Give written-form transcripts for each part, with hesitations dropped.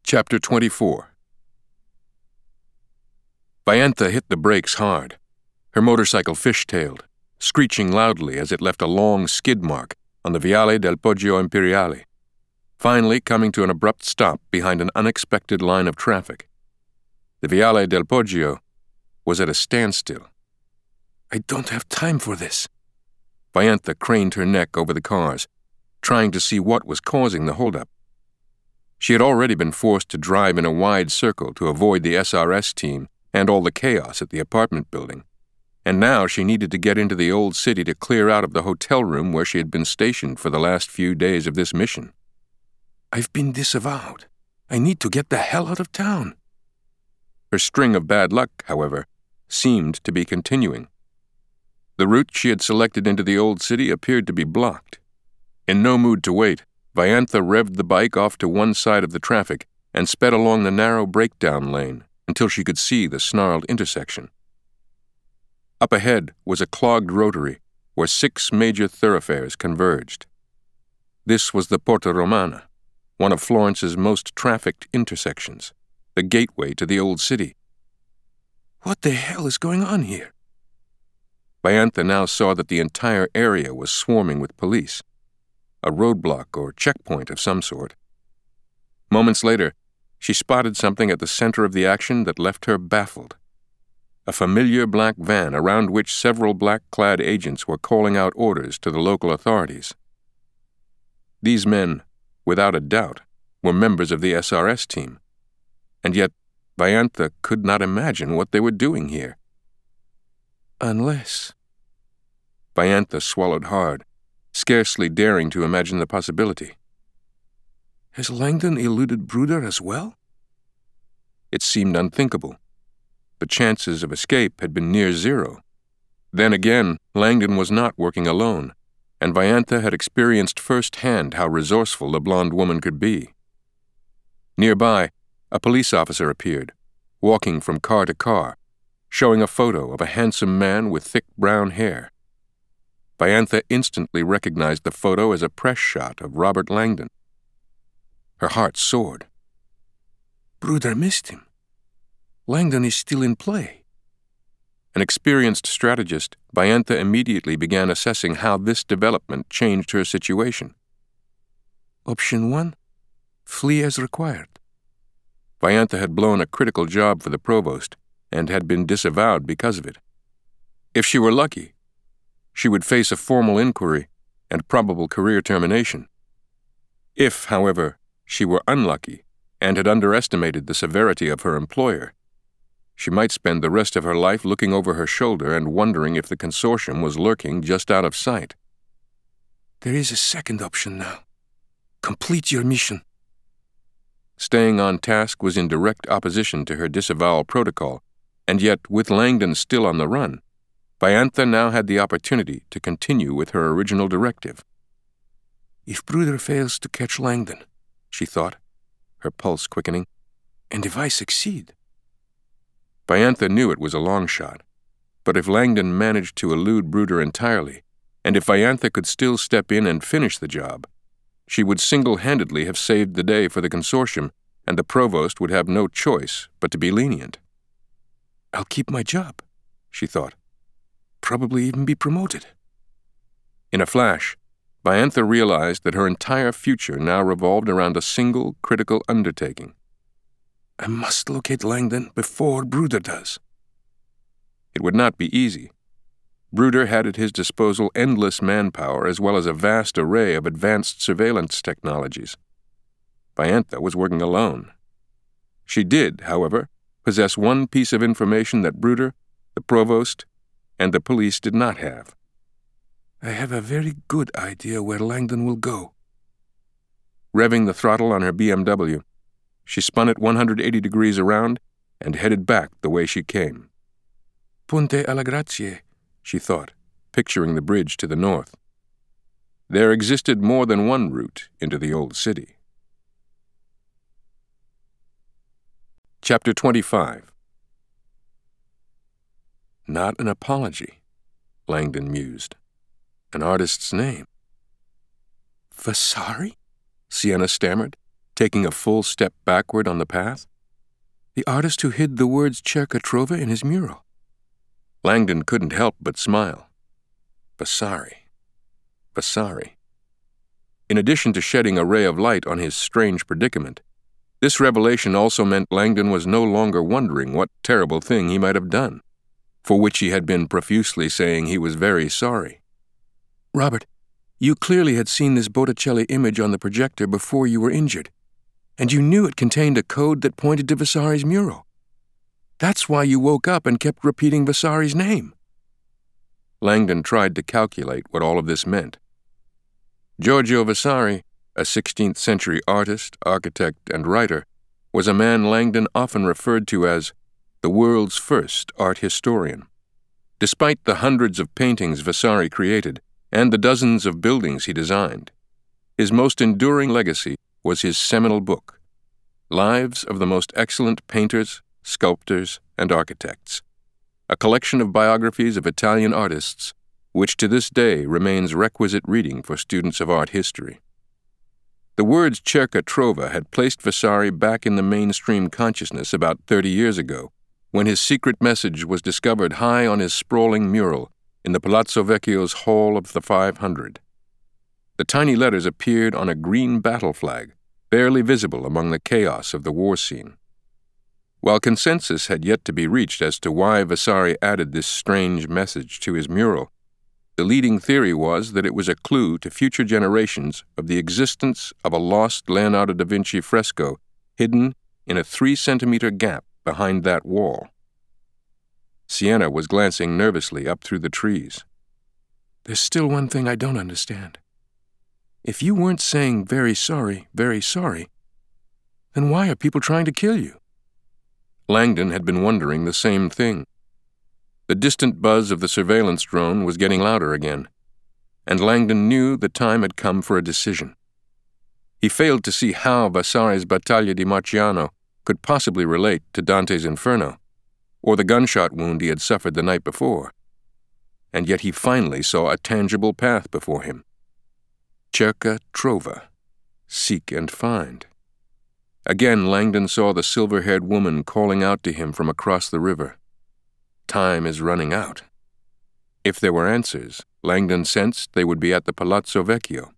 Chapter 24. Vaiantha hit the brakes hard. Her motorcycle fishtailed, screeching loudly as it left a long skid mark on the Viale del Poggio Imperiale, finally coming to an abrupt stop behind an unexpected line of traffic. The Viale del Poggio was at a standstill. "I don't have time for this." Vaiantha craned her neck over the cars, trying to see what was causing the holdup. She had already been forced to drive in a wide circle to avoid the SRS team and all the chaos at the apartment building, and now she needed to get into the old city to clear out of the hotel room where she had been stationed for the last few days of this mission. "I've been disavowed. I need to get the hell out of town." Her string of bad luck, however, seemed to be continuing. The route she had selected into the old city appeared to be blocked. In no mood to wait, Vaiantha revved the bike off to one side of the traffic and sped along the narrow breakdown lane until she could see the snarled intersection. Up ahead was a clogged rotary where 6 major thoroughfares converged. This was the Porta Romana, one of Florence's most trafficked intersections, the gateway to the old city. What the hell is going on here? Vaiantha now saw that the entire area was swarming with police, a roadblock or checkpoint of some sort. Moments later, she spotted something at the center of the action that left her baffled. A familiar black van around which several black-clad agents were calling out orders to the local authorities. These men, without a doubt, were members of the SRS team, and yet Vaiantha could not imagine what they were doing here. Unless... Vaiantha swallowed hard, scarcely daring to imagine the possibility. Has Langdon eluded Bruder as well? It seemed unthinkable. The chances of escape had been near zero. Then again, Langdon was not working alone, and Vaiantha had experienced firsthand how resourceful the blonde woman could be. Nearby, a police officer appeared, walking from car to car, showing a photo of a handsome man with thick brown hair. Vaiantha instantly recognized the photo as a press shot of Robert Langdon. Her heart soared. Bruder missed him. Langdon is still in play. An experienced strategist, Vaiantha immediately began assessing how this development changed her situation. Option 1, flee as required. Vaiantha had blown a critical job for the provost and had been disavowed because of it. If she were lucky, she would face a formal inquiry and probable career termination. If, however, she were unlucky and had underestimated the severity of her employer, she might spend the rest of her life looking over her shoulder and wondering if the consortium was lurking just out of sight. There is a second option now. Complete your mission. Staying on task was in direct opposition to her disavowal protocol, and yet, with Langdon still on the run, Vaiantha now had the opportunity to continue with her original directive. If Bruder fails to catch Langdon, she thought, her pulse quickening, and if I succeed... Vaiantha knew it was a long shot, but if Langdon managed to elude Bruder entirely, and if Vaiantha could still step in and finish the job, she would single-handedly have saved the day for the consortium, and the provost would have no choice but to be lenient. I'll keep my job, she thought. Probably even be promoted. In a flash, Vaiantha realized that her entire future now revolved around a single critical undertaking. I must locate Langdon before Bruder does. It would not be easy. Bruder had at his disposal endless manpower as well as a vast array of advanced surveillance technologies. Vaiantha was working alone. She did, however, possess one piece of information that Bruder, the provost, and the police did not have. I have a very good idea where Langdon will go. Revving the throttle on her BMW, she spun it 180 degrees around and headed back the way she came. Ponte alla Grazie, she thought, picturing the bridge to the north. There existed more than one route into the old city. Chapter 25. Not an apology, Langdon mused. An artist's name. Vasari? Sienna stammered. taking a full step backward on the path. The artist who hid the words Cerca Trova in his mural. Langdon couldn't help but smile. Vasari. Vasari. In addition to shedding a ray of light on his strange predicament, this revelation also meant Langdon was no longer wondering what terrible thing he might have done, for which he had been profusely saying he was very sorry. Robert, you clearly had seen this Botticelli image on the projector before you were injured, and you knew it contained a code that pointed to Vasari's mural. That's why you woke up and kept repeating Vasari's name. Langdon tried to calculate what all of this meant. Giorgio Vasari, a 16th century artist, architect, and writer, was a man Langdon often referred to as the world's first art historian. Despite the hundreds of paintings Vasari created and the dozens of buildings he designed, his most enduring legacy was his seminal book, Lives of the Most Excellent Painters, Sculptors, and Architects, a collection of biographies of Italian artists which to this day remains requisite reading for students of art history. The words Cerca Trova had placed Vasari back in the mainstream consciousness about 30 years ago, when his secret message was discovered high on his sprawling mural in the Palazzo Vecchio's Hall of the 500. The tiny letters appeared on a green battle flag, barely visible among the chaos of the war scene. While consensus had yet to be reached as to why Vasari added this strange message to his mural, the leading theory was that it was a clue to future generations of the existence of a lost Leonardo da Vinci fresco hidden in a 3-centimeter gap behind that wall. Sienna was glancing nervously up through the trees. There's still one thing I don't understand. If you weren't saying very sorry, then why are people trying to kill you? Langdon had been wondering the same thing. The distant buzz of the surveillance drone was getting louder again, and Langdon knew the time had come for a decision. He failed to see how Vasari's Battaglia di Marciano could possibly relate to Dante's Inferno, or the gunshot wound he had suffered the night before. And yet he finally saw a tangible path before him. Cerca Trova. Seek and find. Again, Langdon saw the silver-haired woman calling out to him from across the river. Time is running out. If there were answers, Langdon sensed they would be at the Palazzo Vecchio.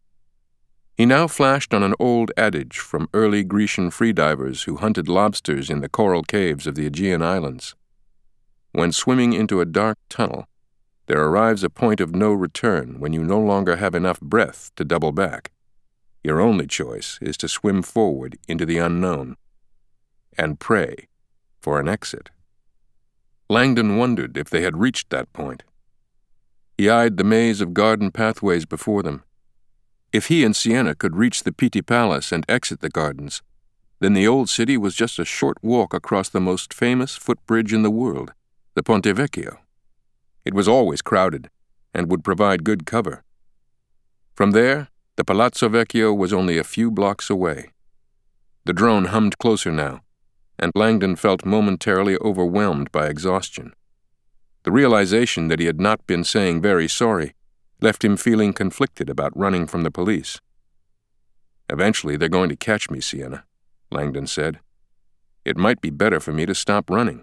He now flashed on an old adage from early Grecian freedivers who hunted lobsters in the coral caves of the Aegean Islands. When swimming into a dark tunnel, there arrives a point of no return when you no longer have enough breath to double back. Your only choice is to swim forward into the unknown and pray for an exit. Langdon wondered if they had reached that point. He eyed the maze of garden pathways before them. If he and Sienna could reach the Pitti Palace and exit the gardens, then the old city was just a short walk across the most famous footbridge in the world, the Ponte Vecchio. It was always crowded and would provide good cover. From there, the Palazzo Vecchio was only a few blocks away. The drone hummed closer now, and Langdon felt momentarily overwhelmed by exhaustion. The realization that he had not been saying very sorry left him feeling conflicted about running from the police. Eventually, they're going to catch me, Sienna, Langdon said. It might be better for me to stop running.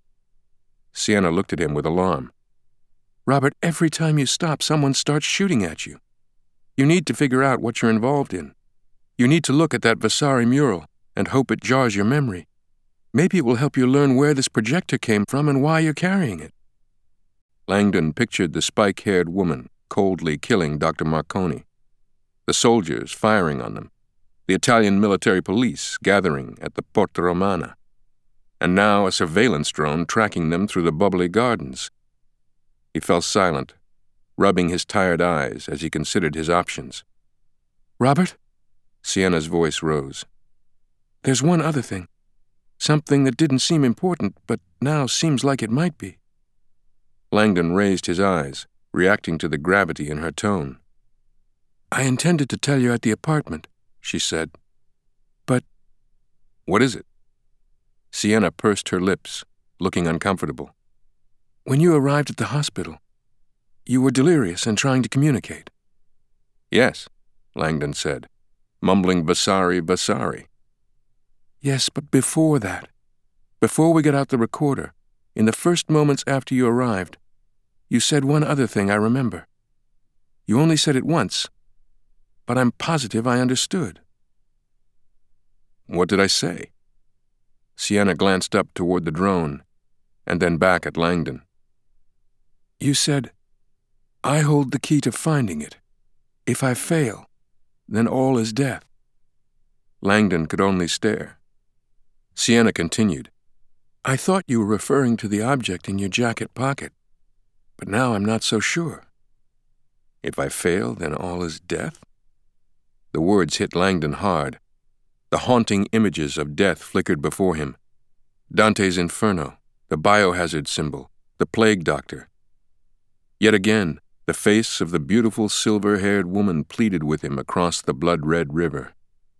Sienna looked at him with alarm. Robert, every time you stop, someone starts shooting at you. You need to figure out what you're involved in. You need to look at that Vasari mural and hope it jars your memory. Maybe it will help you learn where this projector came from and why you're carrying it. Langdon pictured the spike-haired woman coldly killing Dr. Marconi, the soldiers firing on them, the Italian military police gathering at the Porta Romana, and now a surveillance drone tracking them through the bubbly gardens. He fell silent, rubbing his tired eyes as he considered his options. Robert? Sienna's voice rose. There's one other thing. Something that didn't seem important, but now seems like it might be. Langdon raised his eyes, reacting to the gravity in her tone. I intended to tell you at the apartment, she said. But... What is it? Sienna pursed her lips, looking uncomfortable. When you arrived at the hospital, you were delirious and trying to communicate. Yes, Langdon said. mumbling Vasari, Vasari. Yes, but before that, before we got out the recorder, in the first moments after you arrived, you said one other thing I remember. You only said it once, but I'm positive I understood. What did I say? Sienna glanced up toward the drone, and then back at Langdon. You said, I hold the key to finding it. If I fail, then all is death. Langdon could only stare. Sienna continued. I thought you were referring to the object in your jacket pocket, but now I'm not so sure. If I fail, then all is death? The words hit Langdon hard. The haunting images of death flickered before him. Dante's Inferno, the biohazard symbol, the plague doctor. Yet again, the face of the beautiful silver-haired woman pleaded with him across the blood-red river.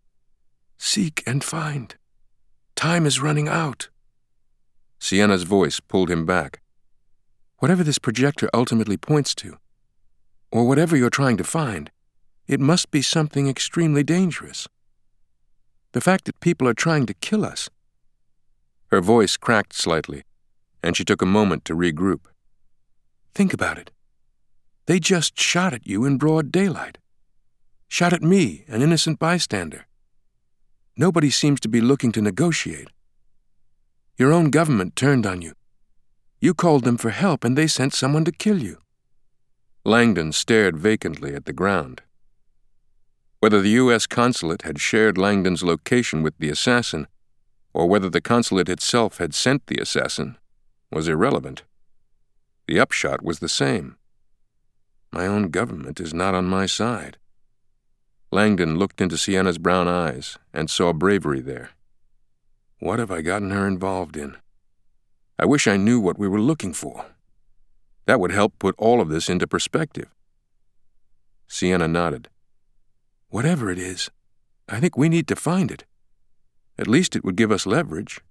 Seek and find. Time is running out. Sienna's voice pulled him back. Whatever this projector ultimately points to, or whatever you're trying to find, it must be something extremely dangerous. The fact that people are trying to kill us. Her voice cracked slightly, and she took a moment to regroup. Think about it. They just shot at you in broad daylight. Shot at me, an innocent bystander. Nobody seems to be looking to negotiate. Your own government turned on you. You called them for help and they sent someone to kill you. Langdon stared vacantly at the ground. Whether the U.S. consulate had shared Langdon's location with the assassin, or whether the consulate itself had sent the assassin, was irrelevant. The upshot was the same. My own government is not on my side. Langdon looked into Sienna's brown eyes and saw bravery there. What have I gotten her involved in? I wish I knew what we were looking for. That would help put all of this into perspective. Sienna nodded. Whatever it is, I think we need to find it. At least it would give us leverage.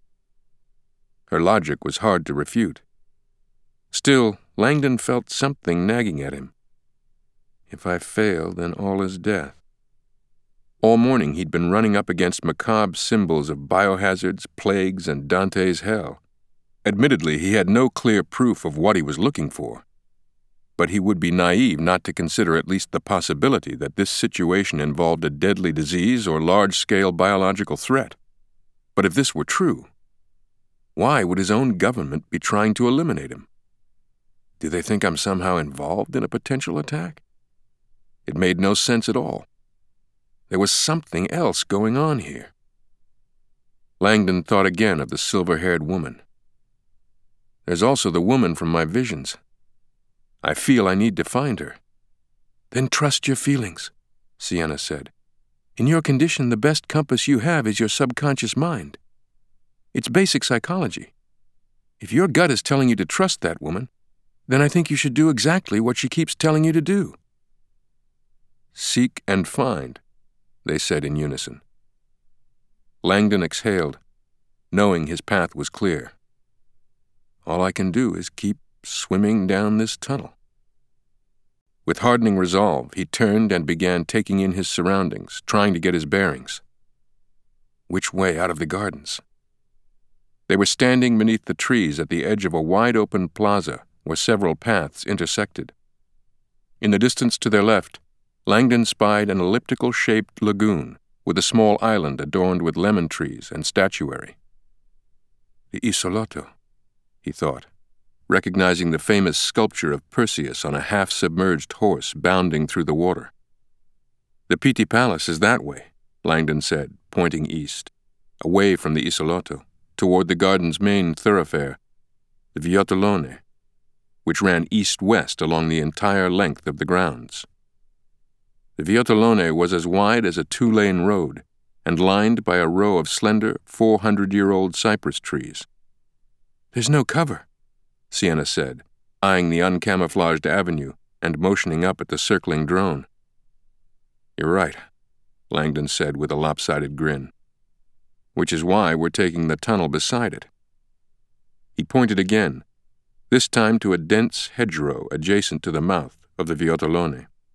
Her logic was hard to refute. Still, Langdon felt something nagging at him. If I fail, then all is death. All morning he'd been running up against macabre symbols of biohazards, plagues, and Dante's hell. Admittedly, he had no clear proof of what he was looking for. But he would be naive not to consider at least the possibility that this situation involved a deadly disease or large-scale biological threat. But if this were true, why would his own government be trying to eliminate him? Do they think I'm somehow involved in a potential attack? It made no sense at all. There was something else going on here. Langdon thought again of the silver-haired woman. There's also the woman from my visions. I feel I need to find her. Then trust your feelings, Sienna said. In your condition, the best compass you have is your subconscious mind. It's basic psychology. If your gut is telling you to trust that woman, then I think you should do exactly what she keeps telling you to do. Seek and find, they said in unison. Langdon exhaled, knowing his path was clear. All I can do is keep swimming down this tunnel. With hardening resolve, he turned and began taking in his surroundings, trying to get his bearings. Which way out of the gardens? They were standing beneath the trees at the edge of a wide-open plaza where several paths intersected. In the distance to their left, Langdon spied an elliptical-shaped lagoon with a small island adorned with lemon trees and statuary. The Isolotto, he thought, recognizing the famous sculpture of Perseus on a half-submerged horse bounding through the water. The Pitti Palace is that way, Langdon said, pointing east, away from the Isolotto, toward the garden's main thoroughfare, the Viottolone, which ran east-west along the entire length of the grounds. The Viottolone was as wide as a two-lane road and lined by a row of slender 400-year-old cypress trees. There's no cover, Sienna said, eyeing the uncamouflaged avenue and motioning up at the circling drone. You're right, Langdon said with a lopsided grin. Which is why we're taking the tunnel beside it. He pointed again, this time to a dense hedgerow adjacent to the mouth of the Viottolone.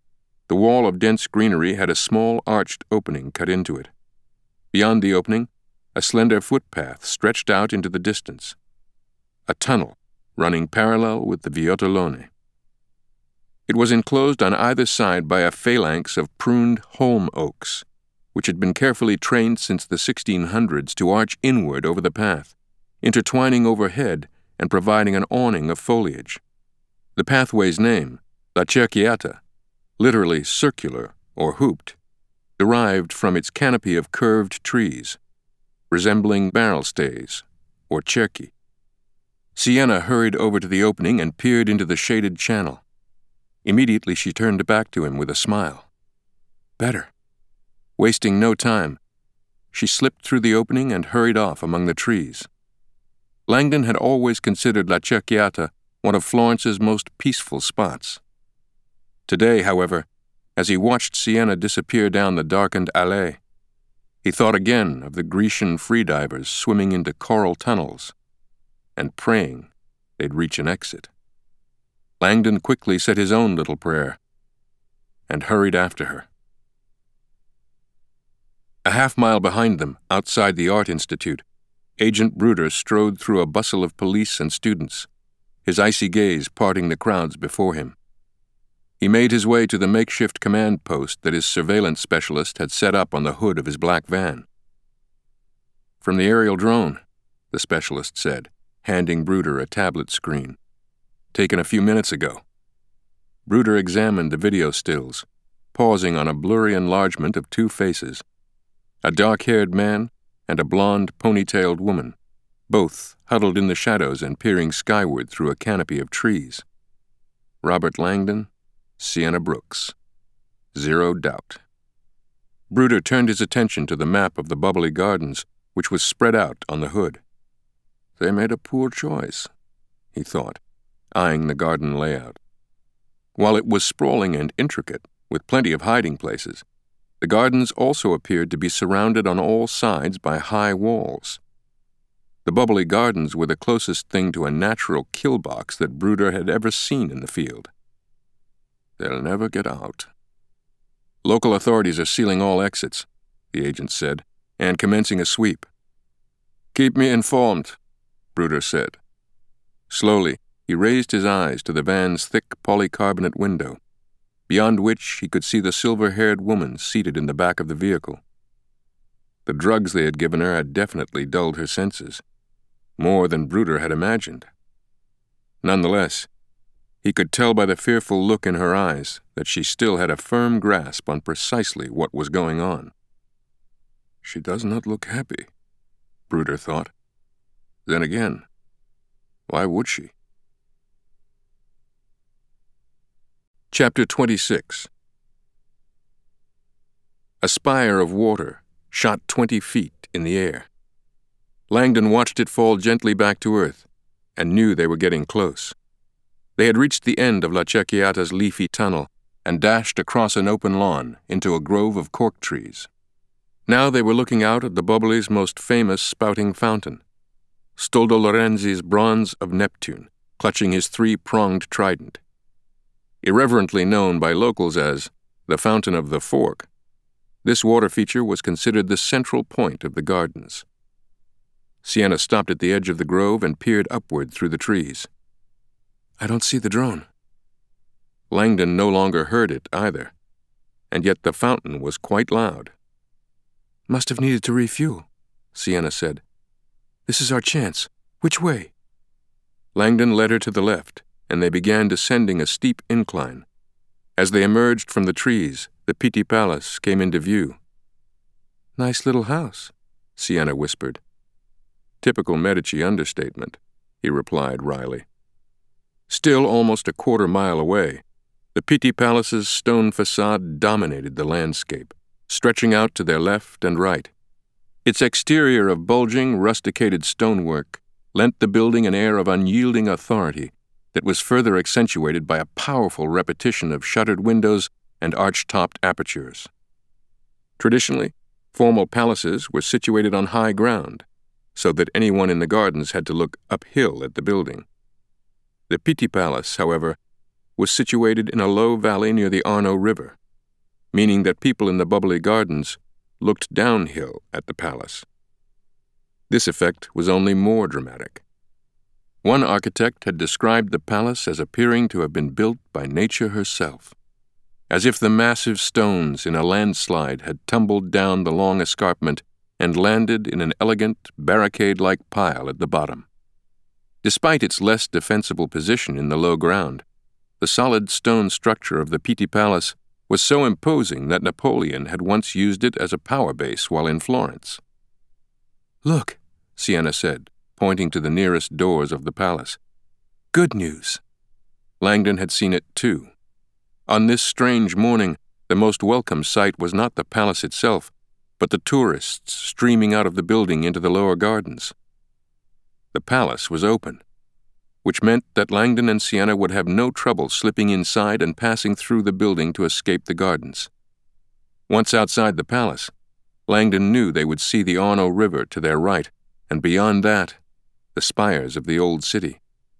The wall of dense greenery had a small arched opening cut into it. Beyond the opening, a slender footpath stretched out into the distance. A tunnel running parallel with the Viottolone. It was enclosed on either side by a phalanx of pruned holm oaks, which had been carefully trained since the 1600s to arch inward over the path, intertwining overhead and providing an awning of foliage. The pathway's name, La Cerchiata, literally circular or hooped, derived from its canopy of curved trees, resembling barrel stays or cerchi. Sienna hurried over to the opening and peered into the shaded channel. Immediately she turned back to him with a smile. Better. Wasting no time, she slipped through the opening and hurried off among the trees. Langdon had always considered La Cerchiata one of Florence's most peaceful spots. Today, however, as he watched Sienna disappear down the darkened allée, he thought again of the Grecian freedivers swimming into coral tunnels and praying they'd reach an exit. Langdon quickly said his own little prayer and hurried after her. A half-mile behind them, outside the Art Institute, Agent Bruder strode through a bustle of police and students, his icy gaze parting the crowds before him. He made his way to the makeshift command post that his surveillance specialist had set up on the hood of his black van. From the aerial drone, the specialist said, handing Bruder a tablet screen. Taken a few minutes ago. Bruder examined the video stills, pausing on a blurry enlargement of two faces, a dark-haired man and a blonde, ponytailed woman, both huddled in the shadows and peering skyward through a canopy of trees. Robert Langdon, Sienna Brooks. Zero doubt. Bruder turned his attention to the map of the Bubbly Gardens, which was spread out on the hood. They made a poor choice, he thought, eyeing the garden layout. While it was sprawling and intricate, with plenty of hiding places, the gardens also appeared to be surrounded on all sides by high walls. The Bubbly Gardens were the closest thing to a natural kill box that Bruder had ever seen in the field. They'll never get out. Local authorities are sealing all exits, the agent said, and commencing a sweep. Keep me informed, Bruder said. Slowly, he raised his eyes to the van's thick polycarbonate window, beyond which he could see the silver-haired woman seated in the back of the vehicle. The drugs they had given her had definitely dulled her senses, more than Bruder had imagined. Nonetheless, he could tell by the fearful look in her eyes that she still had a firm grasp on precisely what was going on. She does not look happy, Bruder thought. Then again, why would she? Chapter 26. A spire of water shot 20 feet in the air. Langdon watched it fall gently back to earth and knew they were getting close. They had reached the end of La Cerchiata's leafy tunnel and dashed across an open lawn into a grove of cork trees. Now they were looking out at the Bubbly's most famous spouting fountain, Stoldo Lorenzi's bronze of Neptune, clutching his three-pronged trident. Irreverently known by locals as the Fountain of the Fork, this water feature was considered the central point of the gardens. Sienna stopped at the edge of the grove and peered upward through the trees. I don't see the drone. Langdon no longer heard it either, and yet the fountain was quite loud. Must have needed to refuel, Sienna said. This is our chance. Which way? Langdon led her to the left, and they began descending a steep incline. As they emerged from the trees, the Pitti Palace came into view. Nice little house, Sienna whispered. Typical Medici understatement, he replied wryly. Still almost a quarter-mile away, the Pitti Palace's stone facade dominated the landscape, stretching out to their left and right. Its exterior of bulging, rusticated stonework lent the building an air of unyielding authority that was further accentuated by a powerful repetition of shuttered windows and arch-topped apertures. Traditionally, formal palaces were situated on high ground, so that anyone in the gardens had to look uphill at the building. The Pitti Palace, however, was situated in a low valley near the Arno River, meaning that people in the bubbly gardens looked downhill at the palace. This effect was only more dramatic. One architect had described the palace as appearing to have been built by nature herself, as if the massive stones in a landslide had tumbled down the long escarpment and landed in an elegant, barricade-like pile at the bottom. Despite its less defensible position in the low ground, the solid stone structure of the Pitti Palace was so imposing that Napoleon had once used it as a power base while in Florence. "Look," Siena said, pointing to the nearest doors of the palace. "Good news." Langdon had seen it too. On this strange morning, the most welcome sight was not the palace itself, but the tourists streaming out of the building into the lower gardens. The palace was open, which meant that Langdon and Siena would have no trouble slipping inside and passing through the building to escape the gardens. Once outside the palace, Langdon knew they would see the Arno River to their right, and beyond that, the spires of the old city.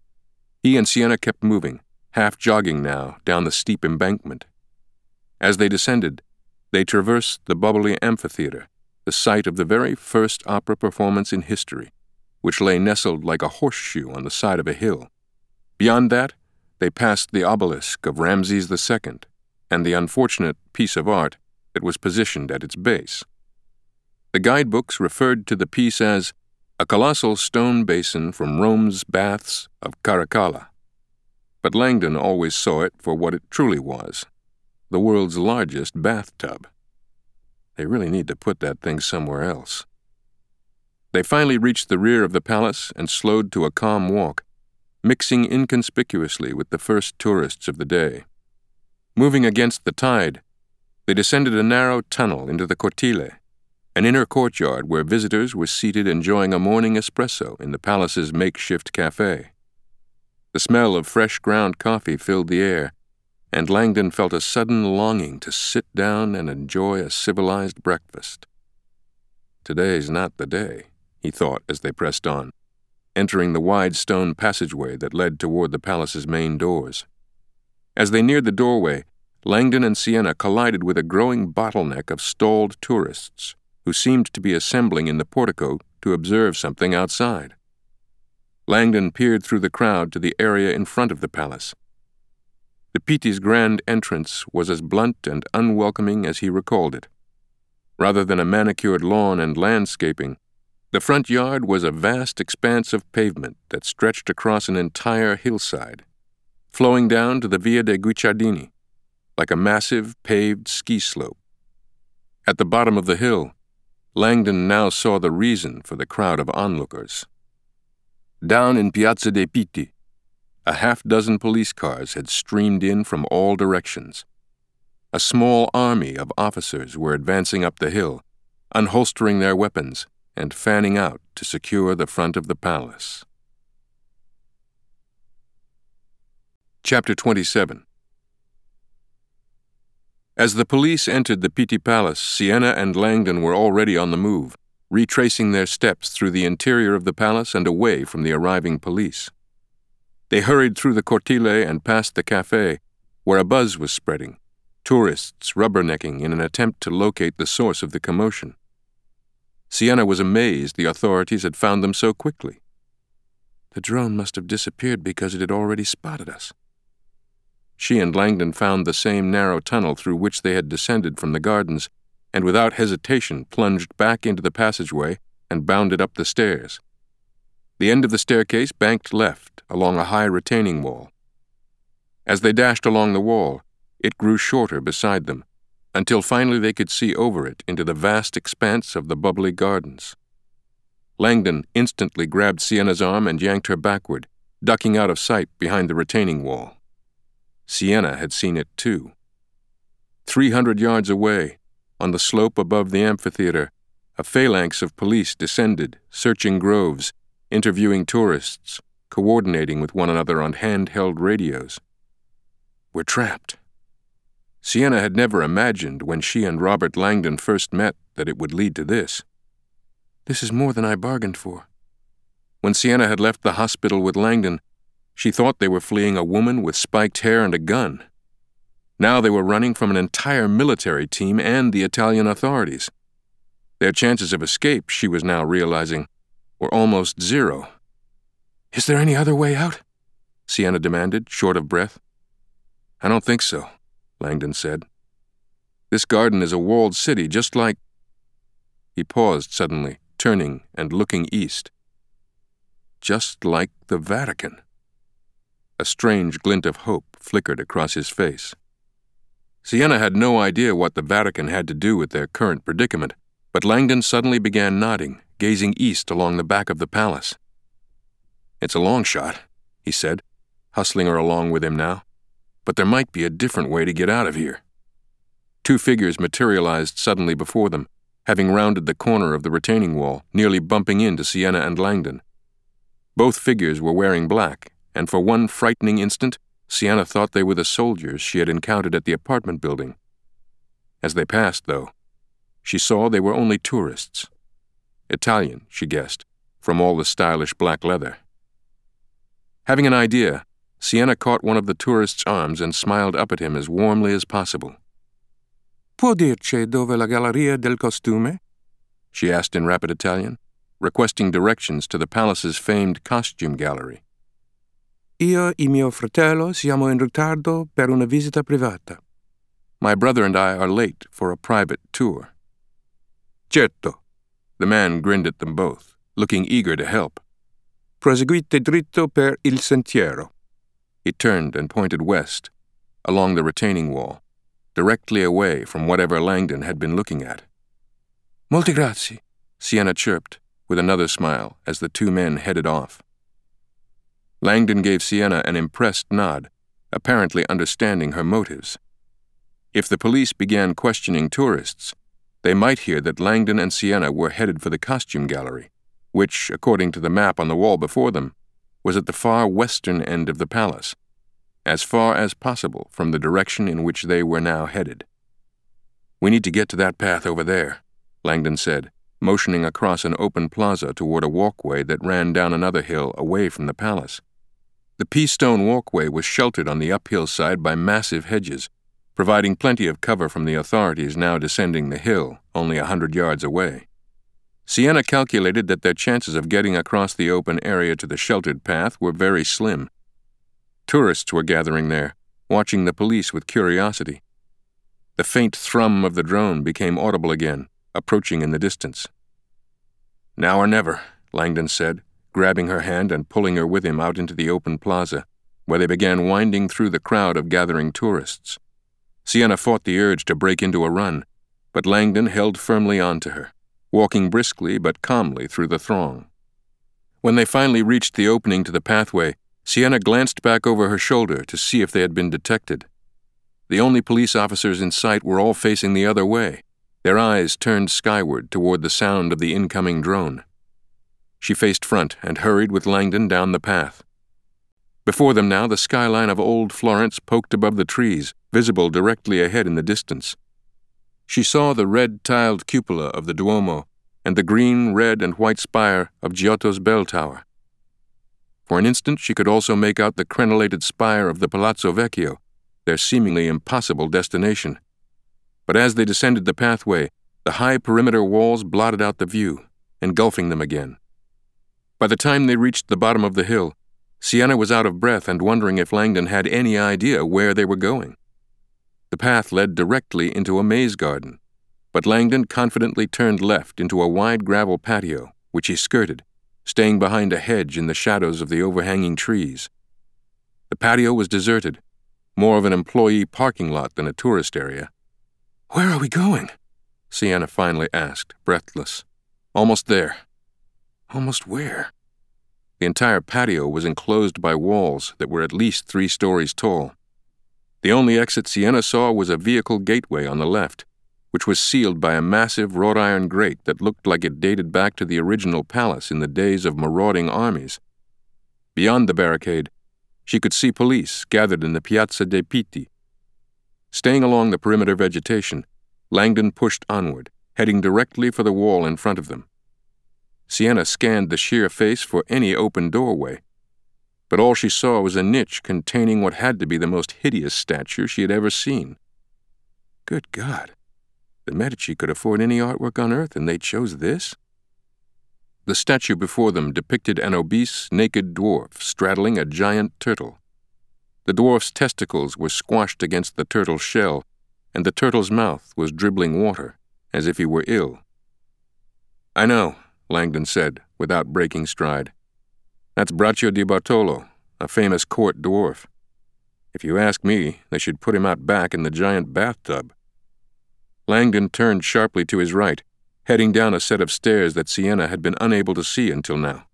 He and Siena kept moving, half jogging now, down the steep embankment. As they descended, they traversed the bubbly amphitheater, the site of the very first opera performance in history, which lay nestled like a horseshoe on the side of a hill. Beyond that, they passed the obelisk of Ramses II and the unfortunate piece of art that was positioned at its base. The guidebooks referred to the piece as a colossal stone basin from Rome's baths of Caracalla. But Langdon always saw it for what it truly was, the world's largest bathtub. They really need to put that thing somewhere else. They finally reached the rear of the palace and slowed to a calm walk, mixing inconspicuously with the first tourists of the day. Moving against the tide, they descended a narrow tunnel into the cortile, an inner courtyard where visitors were seated enjoying a morning espresso in the palace's makeshift cafe. The smell of fresh ground coffee filled the air, and Langdon felt a sudden longing to sit down and enjoy a civilized breakfast. Today's not the day, he thought as they pressed on, entering the wide stone passageway that led toward the palace's main doors. As they neared the doorway, Langdon and Siena collided with a growing bottleneck of stalled tourists who seemed to be assembling in the portico to observe something outside. Langdon peered through the crowd to the area in front of the palace. The Pitti's grand entrance was as blunt and unwelcoming as he recalled it. Rather than a manicured lawn and landscaping, the front yard was a vast expanse of pavement that stretched across an entire hillside, flowing down to the Via dei Guicciardini, like a massive paved ski slope. At the bottom of the hill, Langdon now saw the reason for the crowd of onlookers. Down in Piazza dei Pitti, a half-dozen police cars had streamed in from all directions. A small army of officers were advancing up the hill, unholstering their weapons and fanning out to secure the front of the palace. Chapter 27. As the police entered the Pitti Palace, Siena and Langdon were already on the move, retracing their steps through the interior of the palace and away from the arriving police. They hurried through the cortile and past the cafe, where a buzz was spreading, tourists rubbernecking in an attempt to locate the source of the commotion. Siena was amazed the authorities had found them so quickly. The drone must have disappeared because it had already spotted us. She and Langdon found the same narrow tunnel through which they had descended from the gardens, and without hesitation plunged back into the passageway and bounded up the stairs. The end of the staircase banked left along a high retaining wall. As they dashed along the wall, it grew shorter beside them, until finally they could see over it into the vast expanse of the bubbly gardens. Langdon instantly grabbed Siena's arm and yanked her backward, ducking out of sight behind the retaining wall. Siena had seen it too. 300 yards away, on the slope above the amphitheater, a phalanx of police descended, searching groves, interviewing tourists, coordinating with one another on handheld radios. We're trapped. Siena had never imagined when she and Robert Langdon first met that it would lead to this. This is more than I bargained for. When Siena had left the hospital with Langdon, she thought they were fleeing a woman with spiked hair and a gun. Now they were running from an entire military team and the Italian authorities. Their chances of escape, she was now realizing, were almost zero. "Is there any other way out?" Sienna demanded, short of breath. "I don't think so," Langdon said. "This garden is a walled city, just like—" He paused suddenly, turning and looking east. "Just like the Vatican." A strange glint of hope flickered across his face. Sienna had no idea what the Vatican had to do with their current predicament, but Langdon suddenly began nodding, gazing east along the back of the palace. "It's a long shot," he said, hustling her along with him now, "but there might be a different way to get out of here." Two figures materialized suddenly before them, having rounded the corner of the retaining wall, nearly bumping into Sienna and Langdon. Both figures were wearing black, and for one frightening instant, Sienna thought they were the soldiers she had encountered at the apartment building. As they passed, though, she saw they were only tourists. Italian, she guessed, from all the stylish black leather. Having an idea, Sienna caught one of the tourists' arms and smiled up at him as warmly as possible. "Può dirci dove la Galleria del Costume?" she asked in rapid Italian, requesting directions to the palace's famed costume gallery. "Io e mio fratello siamo in ritardo per una visita privata." "My brother and I are late for a private tour." "Certo." The man grinned at them both, looking eager to help. "Proseguite dritto per il sentiero." He turned and pointed west, along the retaining wall, directly away from whatever Langdon had been looking at. "Molti grazie," Sienna chirped, with another smile as the two men headed off. Langdon gave Sienna an impressed nod, apparently understanding her motives. If the police began questioning tourists, they might hear that Langdon and Sienna were headed for the costume gallery, which, according to the map on the wall before them, was at the far western end of the palace, as far as possible from the direction in which they were now headed. "We need to get to that path over there," Langdon said, motioning across an open plaza toward a walkway that ran down another hill away from the palace. The pea-stone walkway was sheltered on the uphill side by massive hedges, providing plenty of cover from the authorities now descending the hill, only 100 yards away. Sienna calculated that their chances of getting across the open area to the sheltered path were very slim. Tourists were gathering there, watching the police with curiosity. The faint thrum of the drone became audible again, approaching in the distance. "Now or never," Langdon said, grabbing her hand and pulling her with him out into the open plaza, where they began winding through the crowd of gathering tourists. Sienna fought the urge to break into a run, but Langdon held firmly on to her, walking briskly but calmly through the throng. When they finally reached the opening to the pathway, Sienna glanced back over her shoulder to see if they had been detected. The only police officers in sight were all facing the other way, their eyes turned skyward toward the sound of the incoming drone. She faced front and hurried with Langdon down the path. Before them now, the skyline of old Florence poked above the trees, visible directly ahead in the distance. She saw the red-tiled cupola of the Duomo and the green, red, and white spire of Giotto's bell tower. For an instant she could also make out the crenellated spire of the Palazzo Vecchio, their seemingly impossible destination. But as they descended the pathway, the high perimeter walls blotted out the view, engulfing them again. By the time they reached the bottom of the hill, Sienna was out of breath and wondering if Langdon had any idea where they were going. The path led directly into a maze garden, but Langdon confidently turned left into a wide gravel patio, which he skirted, staying behind a hedge in the shadows of the overhanging trees. The patio was deserted, more of an employee parking lot than a tourist area. "Where are we going?" Sienna finally asked, breathless. "Almost there." "Almost where?" The entire patio was enclosed by walls that were at least 3 stories tall. The only exit Sienna saw was a vehicle gateway on the left, which was sealed by a massive wrought iron grate that looked like it dated back to the original palace in the days of marauding armies. Beyond the barricade, she could see police gathered in the Piazza dei Pitti. Staying along the perimeter vegetation, Langdon pushed onward, heading directly for the wall in front of them. Sienna scanned the sheer face for any open doorway. but all she saw was a niche containing what had to be the most hideous statue she had ever seen. Good God! The Medici could afford any artwork on earth, and they chose this? The statue before them depicted an obese, naked dwarf straddling a giant turtle. The dwarf's testicles were squashed against the turtle's shell, and the turtle's mouth was dribbling water, as if he were ill. "I know," Langdon said, without breaking stride. "That's Braccio di Bartolo, a famous court dwarf. If you ask me, they should put him out back in the giant bathtub." Langdon turned sharply to his right, heading down a set of stairs that Sienna had been unable to see until now.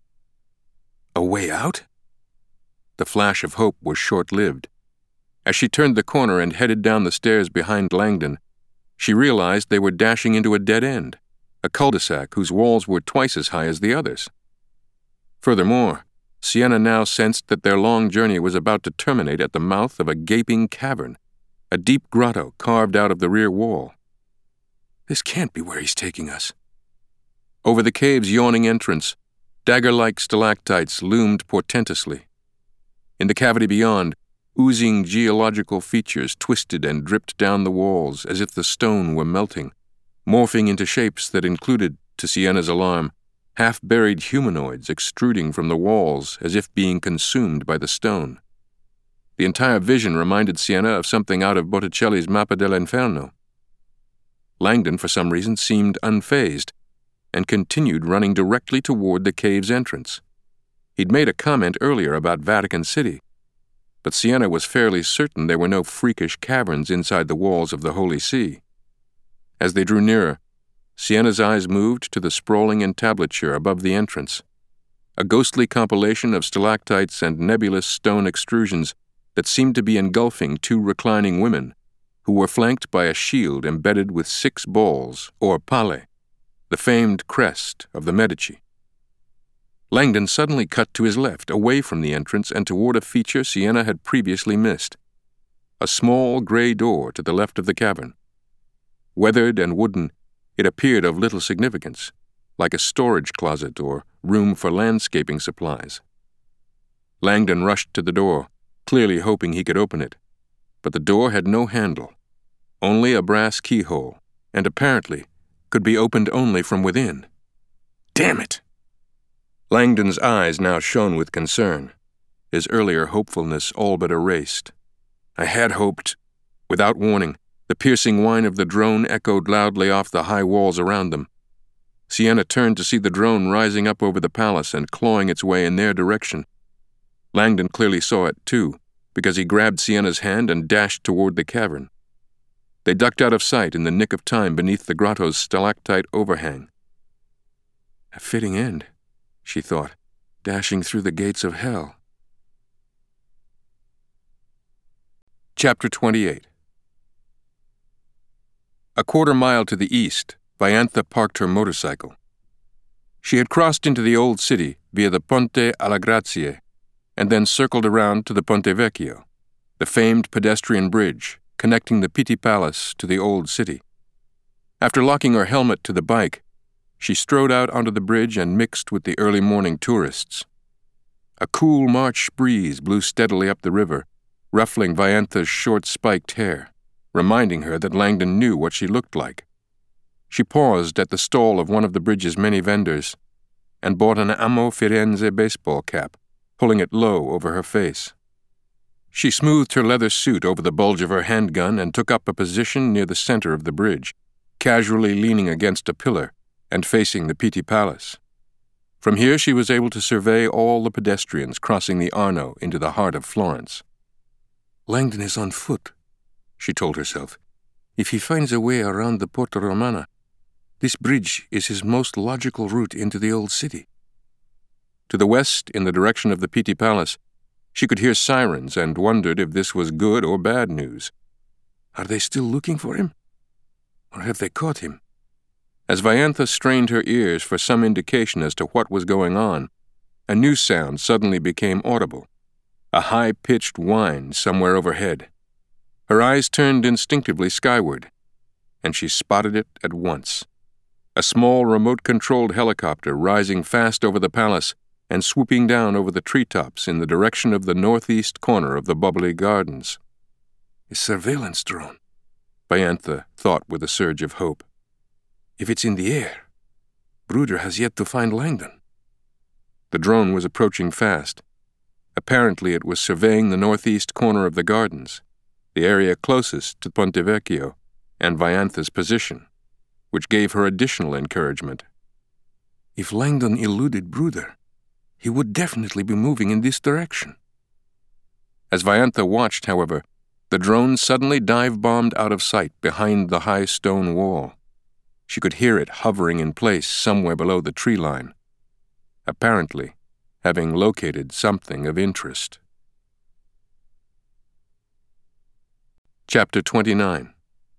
A way out? The flash of hope was short-lived. As she turned the corner and headed down the stairs behind Langdon, she realized they were dashing into a dead end, a cul-de-sac whose walls were twice as high as the others. Furthermore, Sienna now sensed that their long journey was about to terminate at the mouth of a gaping cavern, a deep grotto carved out of the rear wall. This can't be where he's taking us. Over the cave's yawning entrance, dagger-like stalactites loomed portentously. In the cavity beyond, oozing geological features twisted and dripped down the walls as if the stone were melting, morphing into shapes that included, to Sienna's alarm, half-buried humanoids extruding from the walls as if being consumed by the stone. The entire vision reminded Sienna of something out of Botticelli's Mappa dell'Inferno. Langdon, for some reason, seemed unfazed and continued running directly toward the cave's entrance. He'd made a comment earlier about Vatican City, but Sienna was fairly certain there were no freakish caverns inside the walls of the Holy See. As they drew nearer, Sienna's eyes moved to the sprawling entablature above the entrance, a ghostly compilation of stalactites and nebulous stone extrusions that seemed to be engulfing two reclining women, who were flanked by a shield embedded with 6 balls, or palle, the famed crest of the Medici. Langdon suddenly cut to his left, away from the entrance and toward a feature Sienna had previously missed, a small gray door to the left of the cavern. Weathered and wooden, it appeared of little significance, like a storage closet or room for landscaping supplies. Langdon rushed to the door, clearly hoping he could open it, but the door had no handle, only a brass keyhole, and apparently could be opened only from within. Damn it! Langdon's eyes now shone with concern, his earlier hopefulness all but erased. I had hoped. Without warning, the piercing whine of the drone echoed loudly off the high walls around them. Sienna turned to see the drone rising up over the palace and clawing its way in their direction. Langdon clearly saw it, too, because he grabbed Sienna's hand and dashed toward the cavern. They ducked out of sight in the nick of time beneath the grotto's stalactite overhang. A fitting end, she thought, dashing through the gates of hell. Chapter 28. A quarter-mile to the east, Viantha parked her motorcycle. She had crossed into the old city via the Ponte alla Grazie and then circled around to the Ponte Vecchio, the famed pedestrian bridge connecting the Pitti Palace to the old city. After locking her helmet to the bike, she strode out onto the bridge and mixed with the early morning tourists. A cool March breeze blew steadily up the river, ruffling Viantha's short spiked hair, reminding her that Langdon knew what she looked like. She paused at the stall of one of the bridge's many vendors and bought an Amo Firenze baseball cap, pulling it low over her face. She smoothed her leather suit over the bulge of her handgun and took up a position near the center of the bridge, casually leaning against a pillar and facing the Pitti Palace. From here she was able to survey all the pedestrians crossing the Arno into the heart of Florence. Langdon is on foot, she told herself. If he finds a way around the Porta Romana, this bridge is his most logical route into the old city. To the west, in the direction of the Pitti Palace, she could hear sirens and wondered if this was good or bad news. Are they still looking for him? Or have they caught him? As Viantha strained her ears for some indication as to what was going on, a new sound suddenly became audible, a high-pitched whine somewhere overhead. Her eyes turned instinctively skyward, and she spotted it at once. A small remote-controlled helicopter rising fast over the palace and swooping down over the treetops in the direction of the northeast corner of the bubbly gardens. A surveillance drone, Baiantha thought with a surge of hope. If it's in the air, Bruder has yet to find Langdon. The drone was approaching fast. Apparently it was surveying the northeast corner of the gardens, the area closest to Ponte Vecchio and Baiantha's position, which gave her additional encouragement. If Langdon eluded Bruder, he would definitely be moving in this direction. As Baiantha watched, however, the drone suddenly dive-bombed out of sight behind the high stone wall. She could hear it hovering in place somewhere below the tree line, apparently having located something of interest. Chapter 29.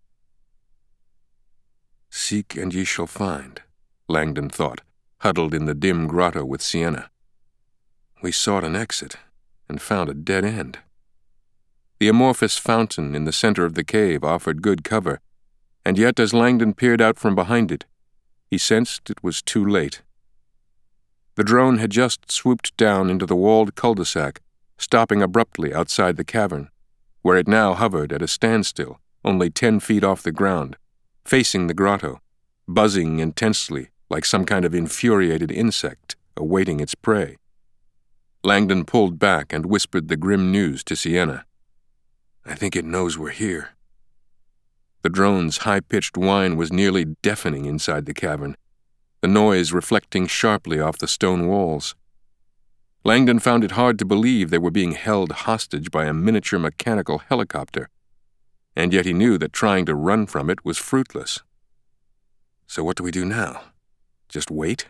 Seek and ye shall find, Langdon thought, huddled in the dim grotto with Sienna. We sought an exit and found a dead end. The amorphous fountain in the center of the cave offered good cover, and yet as Langdon peered out from behind it, he sensed it was too late. The drone had just swooped down into the walled cul-de-sac, stopping abruptly outside the cavern, where it now hovered at a standstill, only 10 feet off the ground, facing the grotto, buzzing intensely like some kind of infuriated insect awaiting its prey. Langdon pulled back and whispered the grim news to Sienna. I think it knows we're here. The drone's high-pitched whine was nearly deafening inside the cavern, the noise reflecting sharply off the stone walls. Langdon found it hard to believe they were being held hostage by a miniature mechanical helicopter, and yet he knew that trying to run from it was fruitless. So what do we do now? Just wait?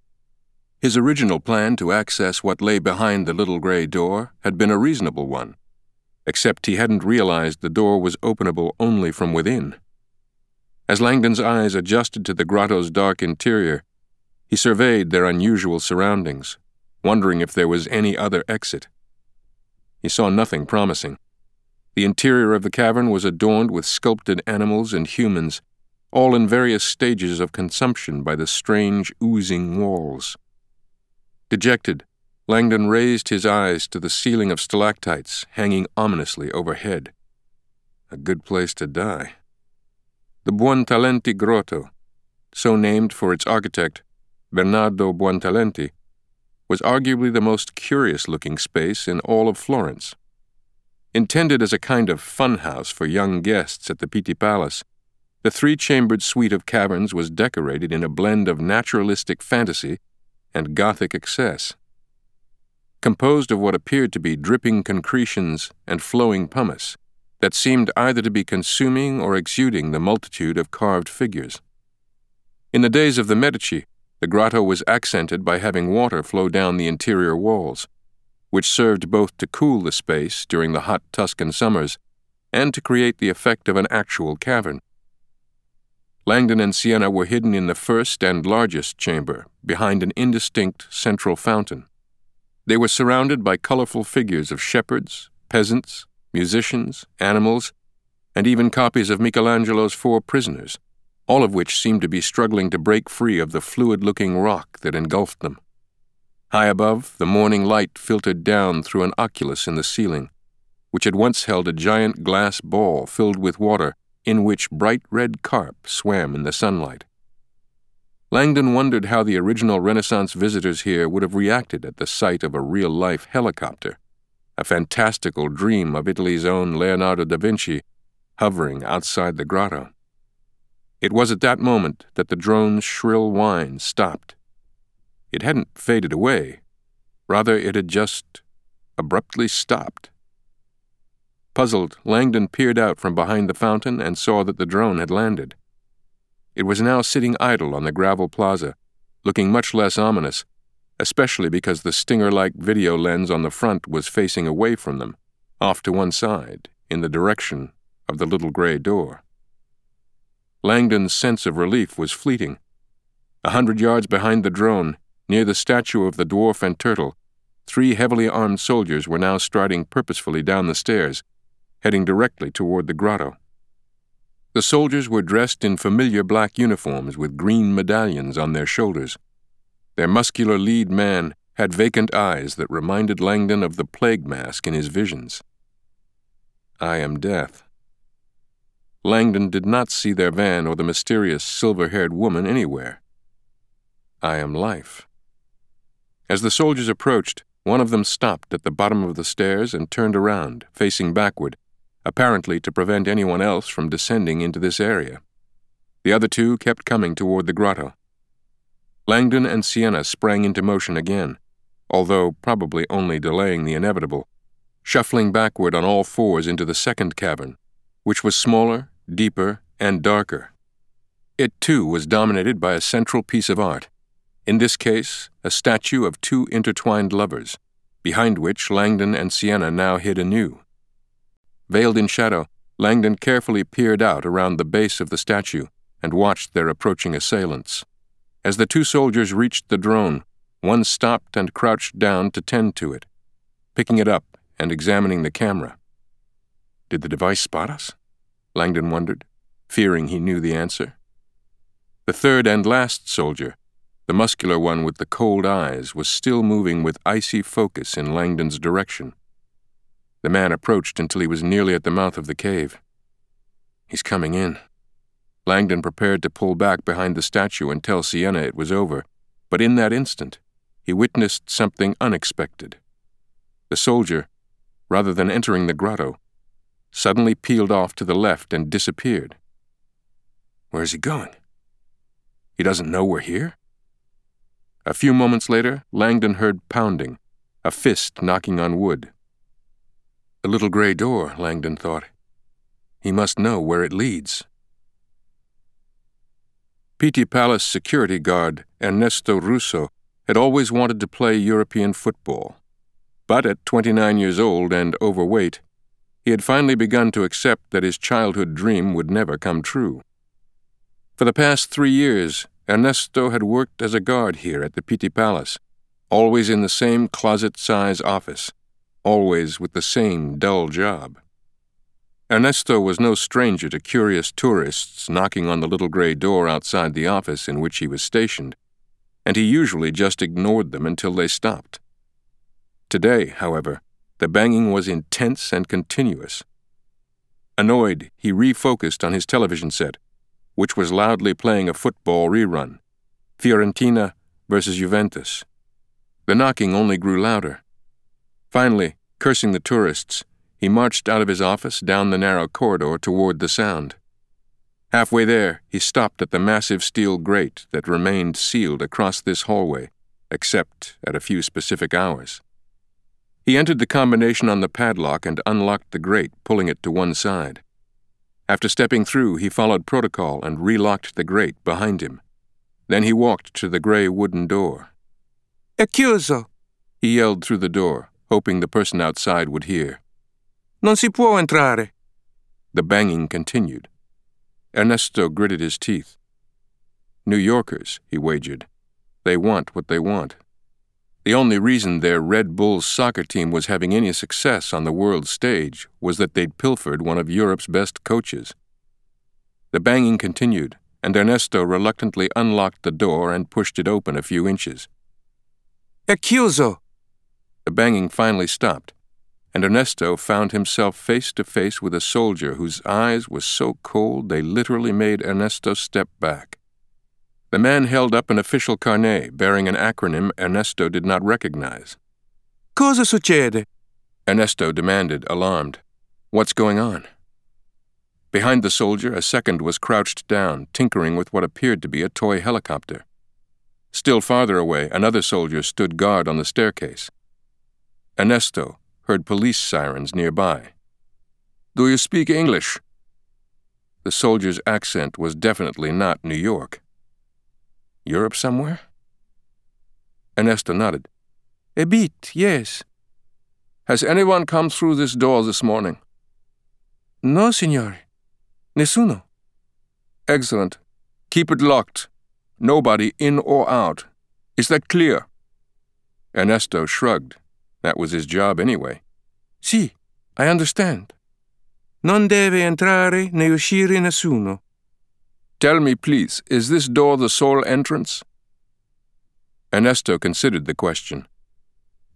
His original plan to access what lay behind the little gray door had been a reasonable one, except he hadn't realized the door was openable only from within. As Langdon's eyes adjusted to the grotto's dark interior, he surveyed their unusual surroundings, wondering if there was any other exit. He saw nothing promising. The interior of the cavern was adorned with sculpted animals and humans, all in various stages of consumption by the strange, oozing walls. Dejected, Langdon raised his eyes to the ceiling of stalactites hanging ominously overhead. A good place to die. The Buontalenti Grotto, so named for its architect, Bernardo Buontalenti, was arguably the most curious-looking space in all of Florence. Intended as a kind of funhouse for young guests at the Pitti Palace, the 3-chambered suite of caverns was decorated in a blend of naturalistic fantasy and Gothic excess. Composed of what appeared to be dripping concretions and flowing pumice that seemed either to be consuming or exuding the multitude of carved figures. In the days of the Medici, the grotto was accented by having water flow down the interior walls, which served both to cool the space during the hot Tuscan summers and to create the effect of an actual cavern. Langdon and Sienna were hidden in the first and largest chamber, behind an indistinct central fountain. They were surrounded by colorful figures of shepherds, peasants, musicians, animals, and even copies of Michelangelo's 4 Prisoners, all of which seemed to be struggling to break free of the fluid-looking rock that engulfed them. High above, the morning light filtered down through an oculus in the ceiling, which had once held a giant glass ball filled with water in which bright red carp swam in the sunlight. Langdon wondered how the original Renaissance visitors here would have reacted at the sight of a real-life helicopter, a fantastical dream of Italy's own Leonardo da Vinci, hovering outside the grotto. It was at that moment that the drone's shrill whine stopped. It hadn't faded away. Rather, it had just abruptly stopped. Puzzled, Langdon peered out from behind the fountain and saw that the drone had landed. It was now sitting idle on the gravel plaza, looking much less ominous, especially because the stinger-like video lens on the front was facing away from them, off to one side, in the direction of the little gray door. Langdon's sense of relief was fleeting. 100 yards behind the drone, near the statue of the dwarf and turtle, 3 heavily armed soldiers were now striding purposefully down the stairs, heading directly toward the grotto. The soldiers were dressed in familiar black uniforms with green medallions on their shoulders. Their muscular lead man had vacant eyes that reminded Langdon of the plague mask in his visions. I am death. Langdon did not see their van or the mysterious silver-haired woman anywhere. I am life. As the soldiers approached, one of them stopped at the bottom of the stairs and turned around, facing backward, apparently to prevent anyone else from descending into this area. The other two kept coming toward the grotto. Langdon and Sienna sprang into motion again, although probably only delaying the inevitable, shuffling backward on all fours into the second cavern, which was smaller, deeper, and darker. It, too, was dominated by a central piece of art, in this case, a statue of two intertwined lovers, behind which Langdon and Sienna now hid anew. Veiled in shadow, Langdon carefully peered out around the base of the statue and watched their approaching assailants. As the two soldiers reached the drone, one stopped and crouched down to tend to it, picking it up and examining the camera. Did the device spot us? Langdon wondered, fearing he knew the answer. The third and last soldier, the muscular one with the cold eyes, was still moving with icy focus in Langdon's direction. The man approached until he was nearly at the mouth of the cave. He's coming in. Langdon prepared to pull back behind the statue and tell Sienna it was over, but in that instant, he witnessed something unexpected. The soldier, rather than entering the grotto, suddenly peeled off to the left and disappeared. Where is he going? He doesn't know we're here? A few moments later, Langdon heard pounding, a fist knocking on wood. The little gray door, Langdon thought. He must know where it leads. Pitti Palace security guard Ernesto Russo had always wanted to play European football, but at 29 years old and overweight, he had finally begun to accept that his childhood dream would never come true. For the past 3 years, Ernesto had worked as a guard here at the Pitti Palace, always in the same closet-size office, always with the same dull job. Ernesto was no stranger to curious tourists knocking on the little gray door outside the office in which he was stationed, and he usually just ignored them until they stopped. Today, however, the banging was intense and continuous. Annoyed, he refocused on his television set, which was loudly playing a football rerun, Fiorentina versus Juventus. The knocking only grew louder. Finally, cursing the tourists, he marched out of his office down the narrow corridor toward the sound. Halfway there, he stopped at the massive steel grate that remained sealed across this hallway, except at a few specific hours. He entered the combination on the padlock and unlocked the grate, pulling it to one side. After stepping through, he followed protocol and relocked the grate behind him. Then he walked to the gray wooden door. "È chiuso," he yelled through the door, hoping the person outside would hear. "Non si può entrare." The banging continued. Ernesto gritted his teeth. New Yorkers, he wagered. They want what they want. The only reason their Red Bulls soccer team was having any success on the world stage was that they'd pilfered one of Europe's best coaches. The banging continued, and Ernesto reluctantly unlocked the door and pushed it open a few inches. "È chiuso!" The banging finally stopped, and Ernesto found himself face to face with a soldier whose eyes were so cold they literally made Ernesto step back. The man held up an official carnet bearing an acronym Ernesto did not recognize. "Cosa succede?" Ernesto demanded, alarmed. "What's going on?" Behind the soldier, a second was crouched down, tinkering with what appeared to be a toy helicopter. Still farther away, another soldier stood guard on the staircase. Ernesto heard police sirens nearby. "Do you speak English?" The soldier's accent was definitely not New York. Europe somewhere? Ernesto nodded. "A bit, yes." "Has anyone come through this door this morning?" "No, signore. Nessuno." "Excellent. Keep it locked. Nobody in or out. Is that clear?" Ernesto shrugged. That was his job anyway. "Sì, I understand. Non deve entrare né uscire nessuno." "Tell me, please, is this door the sole entrance?" Ernesto considered the question,